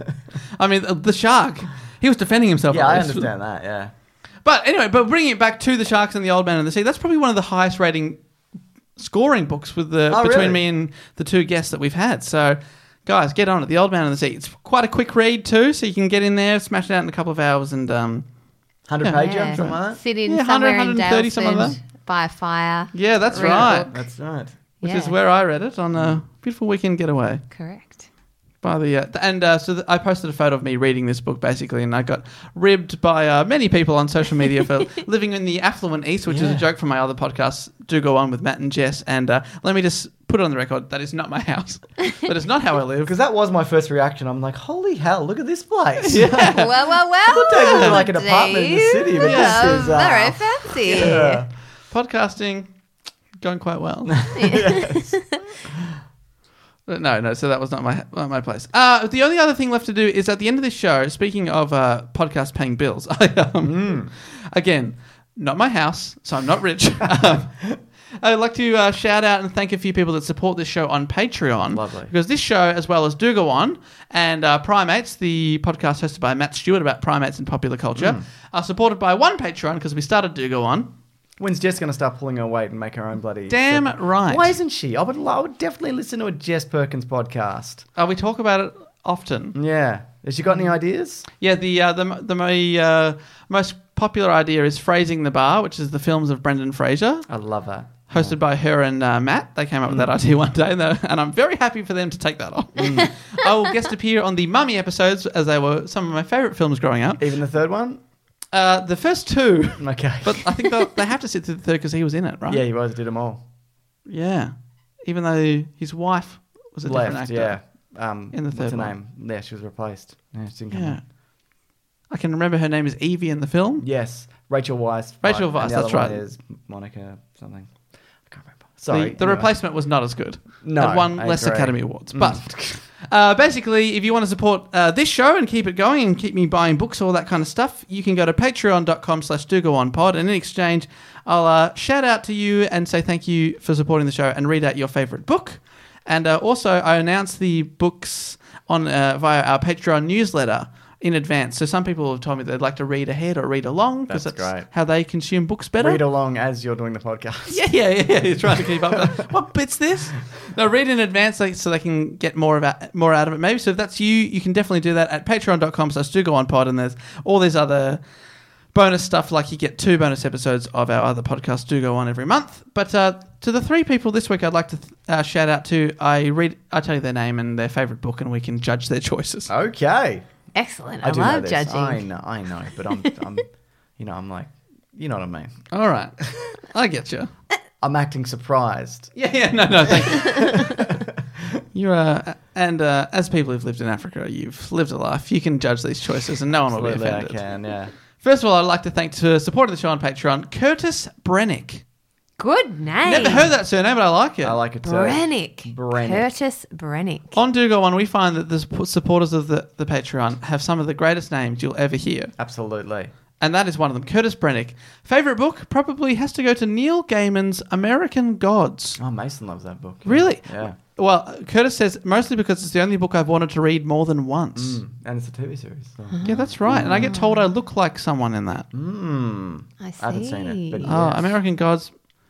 I mean, the, the shark. He was defending himself. Yeah, at I least. understand that. Yeah. But anyway, but bringing it back to the Sharks and the Old Man in the Sea, that's probably one of the highest rating scoring books with the Oh, between really? me and the two guests that we've had. So, guys, get on it. The Old Man in the Sea. It's quite a quick read too, so you can get in there, smash it out in a couple of hours, and um, Hundred Yeah. pager, Yeah. something like that. Sit in Yeah, somewhere one hundred, in one thirty, something like Dalesford by a fire. yeah, that's Read a right. book. That's right. Which Yeah. is where I read it on a beautiful weekend getaway. Correct. By the uh, and uh, so th- I posted a photo of me reading this book basically, and I got ribbed by uh, many people on social media for living in the affluent East, which Yeah. is a joke from my other podcasts. Do go on with Matt and Jess, and uh, let me just put it on the record that is not my house. That is not how I live. Because that was my first reaction. I'm like, holy hell, look at this place. well, well, well. Taking it like an apartment in the Dave. city, but Yeah, this is uh, very fancy. yeah. Podcasting going quite well. But no, no. So that was not my not my place. Uh, the only other thing left to do is at the end of this show. Speaking of uh, podcast paying bills, I, um, again, not my house, so I'm not rich. um, I'd like to uh, shout out and thank a few people that support this show on Patreon. Lovely. Because this show, as well as Do Go On and uh, Primates, the podcast hosted by Matt Stewart about primates and popular culture, are supported by one Patreon because we started Do Go On. When's Jess going to start pulling her weight and make her own bloody... Damn segment? right. Why isn't she? I would, I would definitely listen to a Jess Perkins podcast. Uh, we talk about it often. Yeah. Has she got any ideas? Yeah, the uh, the the my, uh, most popular idea is Phrasing the Bar, which is the films of Brendan Fraser, I love that. hosted by her and uh, Matt. They came up with that idea one day, and, they- and I'm very happy for them to take that on. I will guest appear on the Mummy episodes, as they were some of my favourite films growing up. Even the third one? Uh, the first two, Okay. but I think they'll- they have to sit through the third because he was in it, right? yeah, he was. Did them all. Yeah. Even though his wife was a different Left, actor. yeah. Um, In the what's third her one. name? Yeah, she was replaced. Yeah, she didn't come Yeah. on. I can remember her name is Evie in the film. Yes, Rachel Weisz. Rachel right, and Weisz, the that's other one right. Is Monica something. I can't remember. Sorry. The, the anyway. replacement was not as good. No, It won I less agree. Academy Awards. Mm. But uh, basically, if you want to support uh, this show and keep it going and keep me buying books, all that kind of stuff, you can go to patreon.com slash do go on pod. And in exchange, I'll uh, shout out to you and say thank you for supporting the show and read out your favourite book. And uh, also, I announce the books on uh, via our Patreon newsletter in advance. So some people have told me they'd like to read ahead or read along because That's that's, great. how they consume books better. Read along as you're doing the podcast. Yeah, yeah, yeah, yeah. You're trying to keep up. What bit's this? No, read in advance like, so they can get more about more out of it. Maybe so. If that's you, you can definitely do that at patreon.com slash do go on pod. And there's all these other bonus stuff, like you get two bonus episodes of our other podcasts Do Go On every month. But uh, to the three people this week, I'd like to uh, shout out to. I read. I tell you their name and their favorite book, and we can judge their choices. Okay. Excellent. I, I do know love this. judging. I know, I know, but I'm, I'm, you know, I'm like, you know what I mean. All right, I get you. I'm acting surprised. Yeah, yeah, no, no, thank you. You're, uh, and uh, as people who've lived in Africa, you've lived a life. You can judge these choices, and no one will be Absolutely, I offended. can. Yeah. First of all, I'd like to thank to supporting the show on Patreon, Curtis Brennick. Good name. Never heard that surname, but I like it. I like it too. Brennick. Brennick. Curtis Brennick. On Do Go On, we find that the sup- supporters of the, the Patreon have some of the greatest names you'll ever hear. Absolutely. And that is one of them, Curtis Brennick. Favourite book probably has to go to Neil Gaiman's American Gods. Oh, Mason loves that book. Really? Yeah. Well, Curtis says mostly because it's the only book I've wanted to read more than once. Mm. And it's a T V series. So. Yeah, that's right. And I get told I look like someone in that. Mm. I see. I haven't seen it, but Oh, yes. American Gods.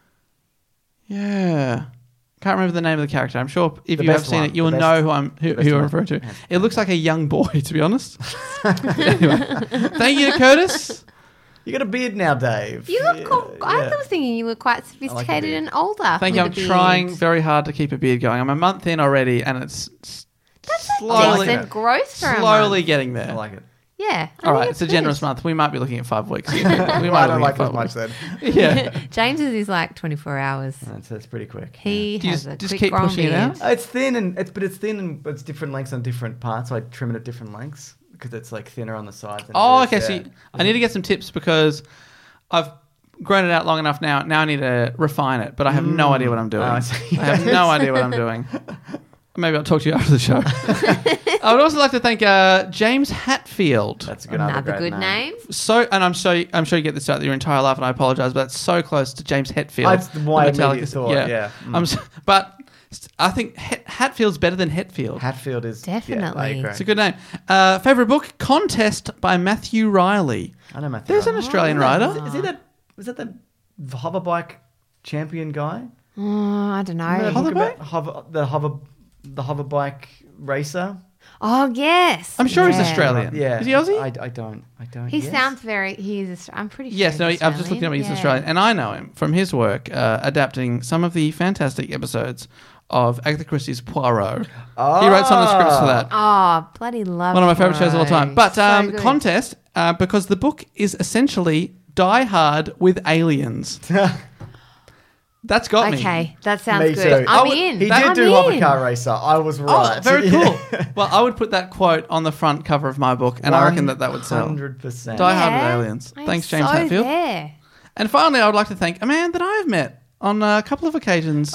Yeah. Can't remember the name of the character. I'm sure if The you have best seen one. it, you'll The know best- who I'm who, the best who I'm one. referring to. Yeah. It looks like a young boy, to be honest. Anyway, thank you, Curtis. You got a beard now, Dave. You look. Yeah, co- I yeah. was thinking you were quite sophisticated beard. and older. Thank you. I'm with a trying beard. very hard to keep a beard going. I'm a month in already, and it's s- That's slowly, a decent growth for a slowly month. getting I there. like it. Yeah. I All think right, it's a good. generous month. We might be looking at five weeks. we Well, might I be don't looking like at it as five much weeks. then. Yeah. James's is like twenty-four hours. That's, that's pretty quick. He Do you has just- a just quick keep grown pushing it beard. out? Uh, It's thin and it's but it's thin and it's different lengths on different parts. So I trim it at different lengths because it's like thinner on the sides. than it Oh, is, okay. So yeah. you, I need to get some tips because I've grown it out long enough now. Now I need to refine it, but I have no idea what I'm doing. Oh, I I see. have no idea what I'm doing. Maybe I'll talk to you after the show. I would also like to thank uh, James Hatfield. That's a good Another great good name. So, and I'm so I'm sure you get this out your entire life, and I apologise, but that's so close to James Hetfield. That's the one I the Metallica- immediately thought, yeah. Mm. I'm so, but I think Het- Hatfield's better than Hetfield. Hatfield is yeah, I Definitely. agree. It's a good name. Uh, favorite book, Contest by Matthew Riley. I know Matthew. There's an Ryan. Australian Is writer. that- Is he that? Was that the hoverbike champion guy? Oh, I don't Remember that know. book Hoverbike? about hover, the hover, the hoverbike racer. Oh, yes. I'm sure he's Yeah. Australian. Yeah, Is he Aussie? I, I don't. I don't. He yes. sounds very. He is. I'm pretty sure. Yes, no, he's he- I've just looked him up. He's Yeah. Australian, and I know him from his work uh, adapting some of the fantastic episodes of Agatha Christie's Poirot. Oh. He wrote some of the scripts for that. Oh, bloody love One of my favourite shows of all time. But So um, good. contest, uh, because the book is essentially Die Hard with aliens. That's got me. Okay, that sounds Me good. too. I'm I would- in. He I'm did do in. Hovercar Racer. I was right. Oh, very Yeah. cool. Well, I would put that quote on the front cover of my book, and I reckon that that would sell. one hundred percent. Die Hard with Yeah, aliens. I'm Thanks, James so Hatfield. there. And finally, I would like to thank a man that I have met on a couple of occasions.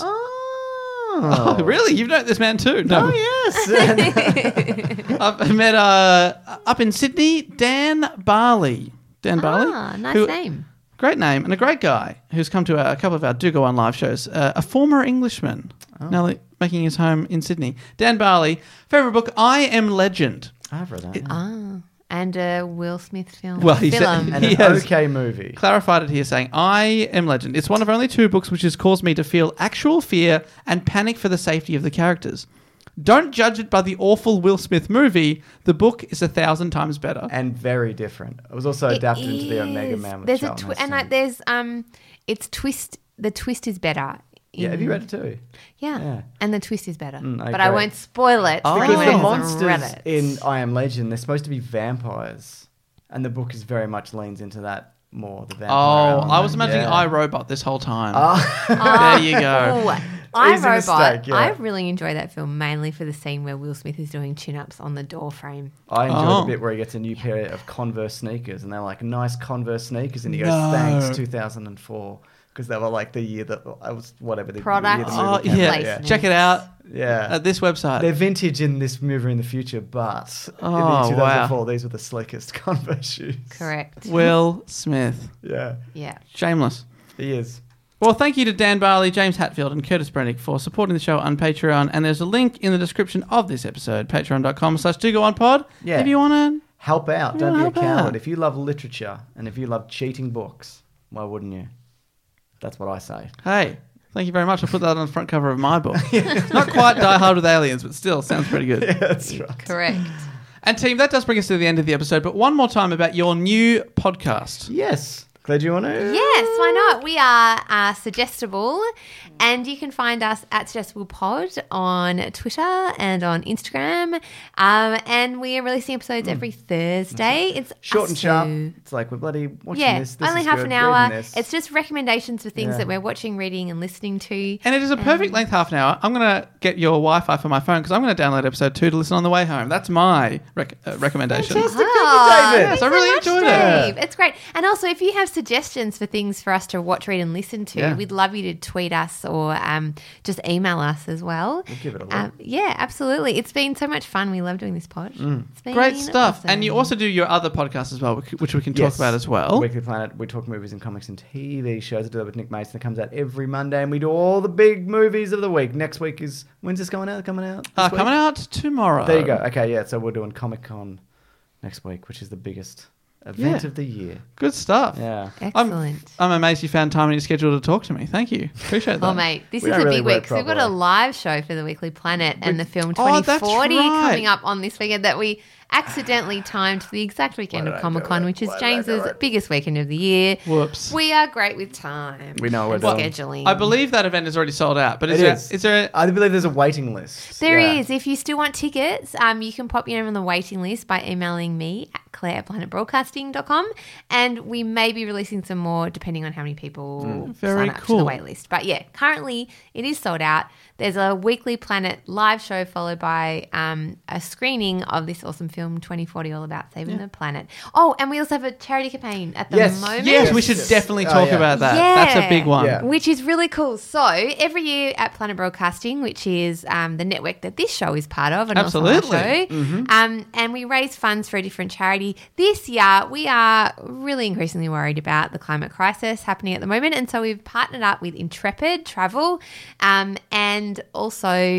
Oh. Oh, really? You've known this man too? No. Oh, yes. I've met uh, up in Sydney, Dan Barley. Dan Barley? Ah, nice who- name. Great name and a great guy who's come to a, a couple of our Do Go On live shows. Uh, a former Englishman, now li- making his home in Sydney. Dan Barley, favourite book, I Am Legend. I've read that. yeah. Ah, and a Will Smith film. Well, he said- film. And He an has- okay movie. Clarified it here saying, I Am Legend. It's one of only two books which has caused me to feel actual fear and panic for the safety of the characters. Don't judge it by the awful Will Smith movie. The book is a thousand times better. And very different. It was also It adapted into the Omega is. Man with There's a Charlton twi- and Heston. like, there's um, it's twist. The twist is better. Yeah, have you in- read it too? Yeah. Yeah. And the twist is better. Mm, I but I agree. won't spoil it Oh. for Because anyone the who hasn't read monsters it. in I Am Legend, they're supposed to be vampires. And the book is very much leans into that more, the vampire Oh, element. I was imagining Yeah. iRobot this whole time. Ah. There you go. Oh, I Easy Robot. mistake, yeah. I really enjoy that film mainly for the scene where Will Smith is doing chin-ups on the door frame. I enjoyed Oh. the bit where he gets a new pair of Converse sneakers, and they're like, nice Converse sneakers. And he goes, No. thanks, two thousand four. Because they were like the year that, I was whatever. The Product year the Oh, movie came yeah. out, placement. Check it out Yeah. at this website. They're vintage in this movie in the future, but Oh, in the two thousand four, wow. these were the slickest Converse shoes. Correct. Will Smith. Yeah, Yeah. Shameless. he is. Well, thank you to Dan Barley, James Hatfield, and Curtis Brennick for supporting the show on Patreon. And there's a link in the description of this episode, patreon.com slash do go on pod. Yeah. If you want to. Help out. Yeah, Don't be a help coward. out. If you love literature and if you love cheating books, why wouldn't you? That's what I say. Hey, thank you very much. I'll put that on the front cover of my book. It's not quite Die Hard with Aliens, but still sounds pretty good. Yeah, that's right. Correct. And team, that does bring us to the end of the episode. But one more time about your new podcast. Yes. Claire, do you want to? Yes, why not? We are uh, Suggestible, and you can find us at Suggestible Pod on Twitter and on Instagram. Um, and we are releasing episodes every Thursday. It's Short us and sharp. two. It's like we're bloody watching Yeah, this. this only is half good, an reading hour. this. It's just recommendations for things Yeah. that we're watching, reading, and listening to. And it is a perfect length half an hour. I'm going to get your Wi-Fi for my phone because I'm going to download episode two to listen on the way home. That's my rec- uh, recommendation. Fantastic. Oh, David. thanks I really so much, enjoyed it. Dave. It's great. And also, if you have suggestions for things for us to watch, read, and listen to, Yeah. we'd love you to tweet us or um, just email us as well. We'll give it a look. Um, yeah, absolutely. It's been so much fun. We love doing this pod. It's been Great stuff. awesome. And you also do your other podcast as well, which- which we can talk Yes. about as well. Weekly Planet. We talk movies and comics and T V shows. I do that with Nick Mason. It comes out every Monday, and we do all the big movies of the week. Next week is when's this going out? Coming out? Uh, this coming week? out tomorrow. There you go. Okay, yeah. So we're doing Comic Con next week, which is the biggest event Yeah. of the year. Good stuff. Yeah. I'm, Excellent. I'm amazed you found time in your schedule to talk to me. Thank you. Appreciate that. Oh, mate, this We is don't a really big work week. So we've got a properly. live show for the Weekly Planet and the film Oh, twenty that's forty right. coming up on this weekend that we accidentally timed for the exact weekend Why of did I Comic do Con, it? which is Why did I do James's it? biggest weekend of the year. Whoops. We are great with time. We know what and we're doing. scheduling. I believe that event is already sold out, but is It there, is. is there I believe there's a waiting list. There Yeah. is. If you still want tickets, um, you can pop your name on the waiting list by emailing me at claire at planet broadcasting dot com, and we may be releasing some more depending on how many people Very sign up to cool. the wait list. But yeah, currently it is sold out. There's a Weekly Planet live show followed by um, a screening of this awesome film twenty forty, all about saving the planet. Oh, and we also have a charity campaign at the Yes. moment. Yes, we Yes, should yes. definitely Oh, talk yeah. about that. Yeah. That's a big one. Yeah. Which is really cool. So every year at Planet Broadcasting, which is um, the network that this show is part of, and Absolutely. also our show, Mm-hmm. um, and we raise funds for a different charity. This year, we are really increasingly worried about the climate crisis happening at the moment, and so we've partnered up with Intrepid Travel um, and also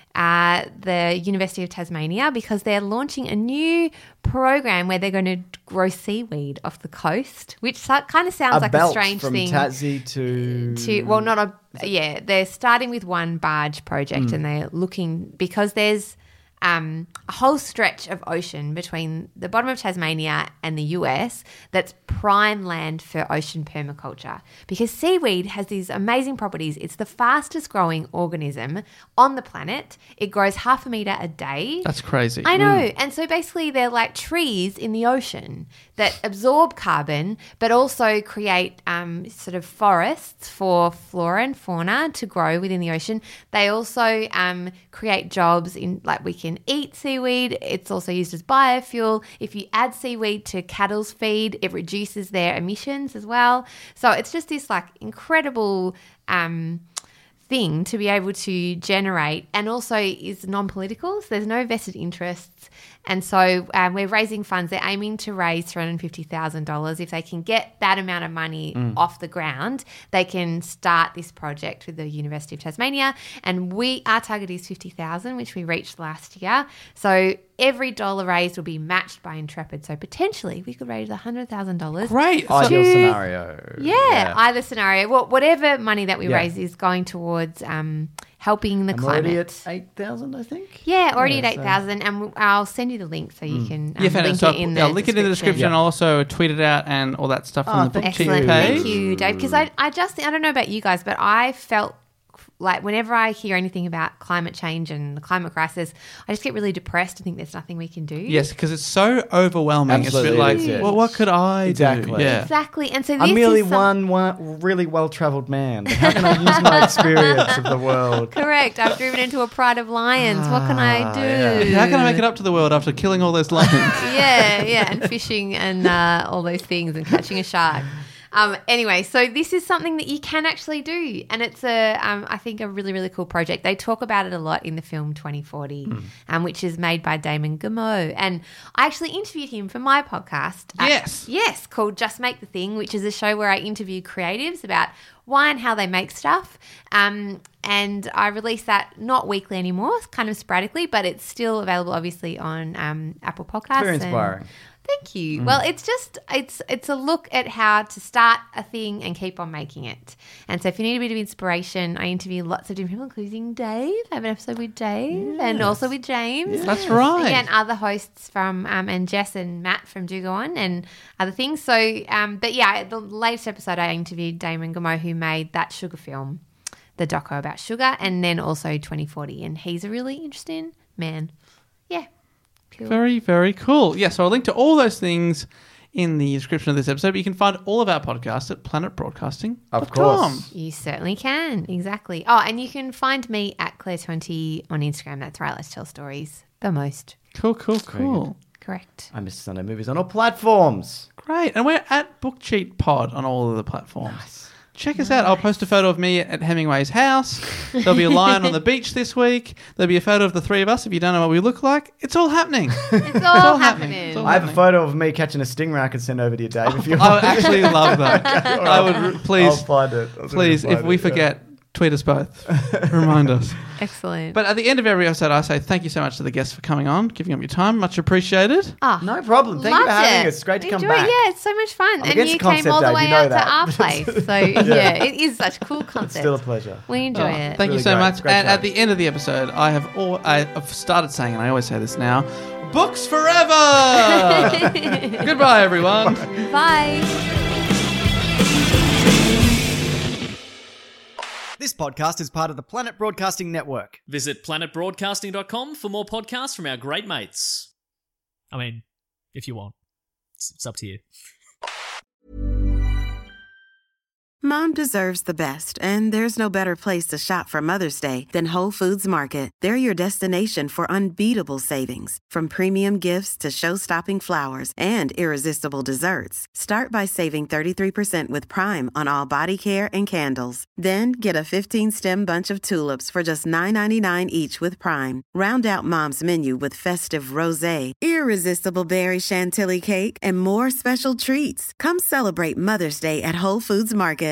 uh, the University of Tasmania because they're launching a new program where they're going to grow seaweed off the coast, which so- kind of sounds A like belt a strange from thing Tassie to to well not a yeah they're starting with one barge project Mm. and they're looking because there's um, a whole stretch of ocean between the bottom of Tasmania and the U S that's prime land for ocean permaculture, because seaweed has these amazing properties. It's the fastest growing organism on the planet. It grows half a metre a day. That's crazy. I know. And so basically they're like trees in the ocean that absorb carbon but also create um, sort of forests for flora and fauna to grow within the ocean. They also um, create jobs in, like, we can eat seaweed. It's also used as biofuel. If you add seaweed to cattle's feed, it reduces their emissions as well. So it's just this like incredible um thing to be able to generate, and also is non-political, so there's no vested interests. And so um, we're raising funds. They're aiming to raise three hundred fifty thousand dollars. If they can get that amount of money mm. off the ground, they can start this project with the University of Tasmania. And we our target is fifty thousand dollars, which we reached last year. So every dollar raised will be matched by Intrepid. So potentially we could raise one hundred thousand dollars. Great. Ideal to, scenario. Yeah, yeah, either scenario. Well, whatever money that we Yeah. raise is going towards um, helping the I'm climate. already at eight thousand, I think. Yeah, already Yeah, at so- eight thousand, and I'll send you the link so you can um, Yeah, fair link enough. So it in the I'll link it in the description. Yeah. I'll also tweet it out and all that stuff Oh, from the book thank cheat Excellent. page. Thank you, Dave. Because I, I just, I don't know about you guys, but I felt like whenever I hear anything about climate change and the climate crisis, I just get really depressed and think there's nothing we can do. Yes, because it's so overwhelming. Absolutely, it's a bit like, it is. well, what could I Exactly. do? Yeah. Exactly. And so this I'm merely is some- one, one really well-travelled man. But how can I use my experience of the world? Correct. I've driven into a pride of lions. What can I Ah, do? yeah. How can I make it up to the world after killing all those lions? yeah, yeah, and fishing and uh, all those things and catching a shark. Um, anyway, so this is something that you can actually do, and it's a, um, I think, a really, really cool project. They talk about it a lot in the film twenty forty, mm. um, which is made by Damon Gameau, and I actually interviewed him for my podcast. at- Yes. yes, called Just Make the Thing, which is a show where I interview creatives about why and how they make stuff. Um, and I release that not weekly anymore, kind of sporadically, but it's still available, obviously, on um, Apple Podcasts. Very and- inspiring. Thank you. Mm. Well, it's just it's it's a look at how to start a thing and keep on making it. And so if you need a bit of inspiration, I interview lots of different people, including Dave. I have an episode with Dave yes. and also with James. Yes. That's right. Yeah, and other hosts from um, and Jess and Matt from Do Go On and other things. So, um, but yeah, the latest episode I interviewed Damon Gameau, who made that sugar film, the doco about sugar, and then also twenty forty. And he's a really interesting man. Yeah. Cool. Very, very cool. Yeah, so I'll link to all those things in the description of this episode, but you can find all of our podcasts at planet broadcasting dot com. Of course. You certainly can. Exactly. Oh, and you can find me at Claire twenty on Instagram. That's where I like to tell stories the most. Cool, cool, cool. Correct. I miss Sunday movies on all platforms. Great. And we're at Book Cheat Pod on all of the platforms. Nice. Check us out. I'll post a photo of me at Hemingway's house. There'll be a lion on the beach this week. There'll be a photo of the three of us if you don't know what we look like. It's all happening. It's all, all happening. It's all I have happening. a photo of me catching a stingray I could send over to you, Dave. If you I want. would actually love that. I would please. I'll find it. I'll Please, find if we it, yeah. forget, tweet us both. Remind us. Excellent. But at the end of every episode, I say thank you so much to the guests for coming on, giving up your time. Much appreciated. Oh, No problem. Thank you for loved having it. us. It's great to come Enjoy it. back. Yeah, it's so much fun. I'm and against you the came concept, all the Dave, way you know out that. to our place. So, yeah. it is such a cool It's concept. still a pleasure. We enjoy Oh, it. Thank you Really so great. much. It's great And show. at the end of the episode, I have all I have started saying, and I always say this now: books forever. Goodbye, everyone. Bye. This podcast is part of the Planet Broadcasting Network. Visit planet broadcasting dot com for more podcasts from our great mates. I mean, if you want. It's, it's up to you. Mom deserves the best, and there's no better place to shop for Mother's Day than Whole Foods Market. They're your destination for unbeatable savings, from premium gifts to show-stopping flowers and irresistible desserts. Start by saving thirty-three percent with Prime on all body care and candles. Then get a fifteen-stem bunch of tulips for just nine ninety-nine each with Prime. Round out Mom's menu with festive rosé, irresistible berry chantilly cake, and more special treats. Come celebrate Mother's Day at Whole Foods Market.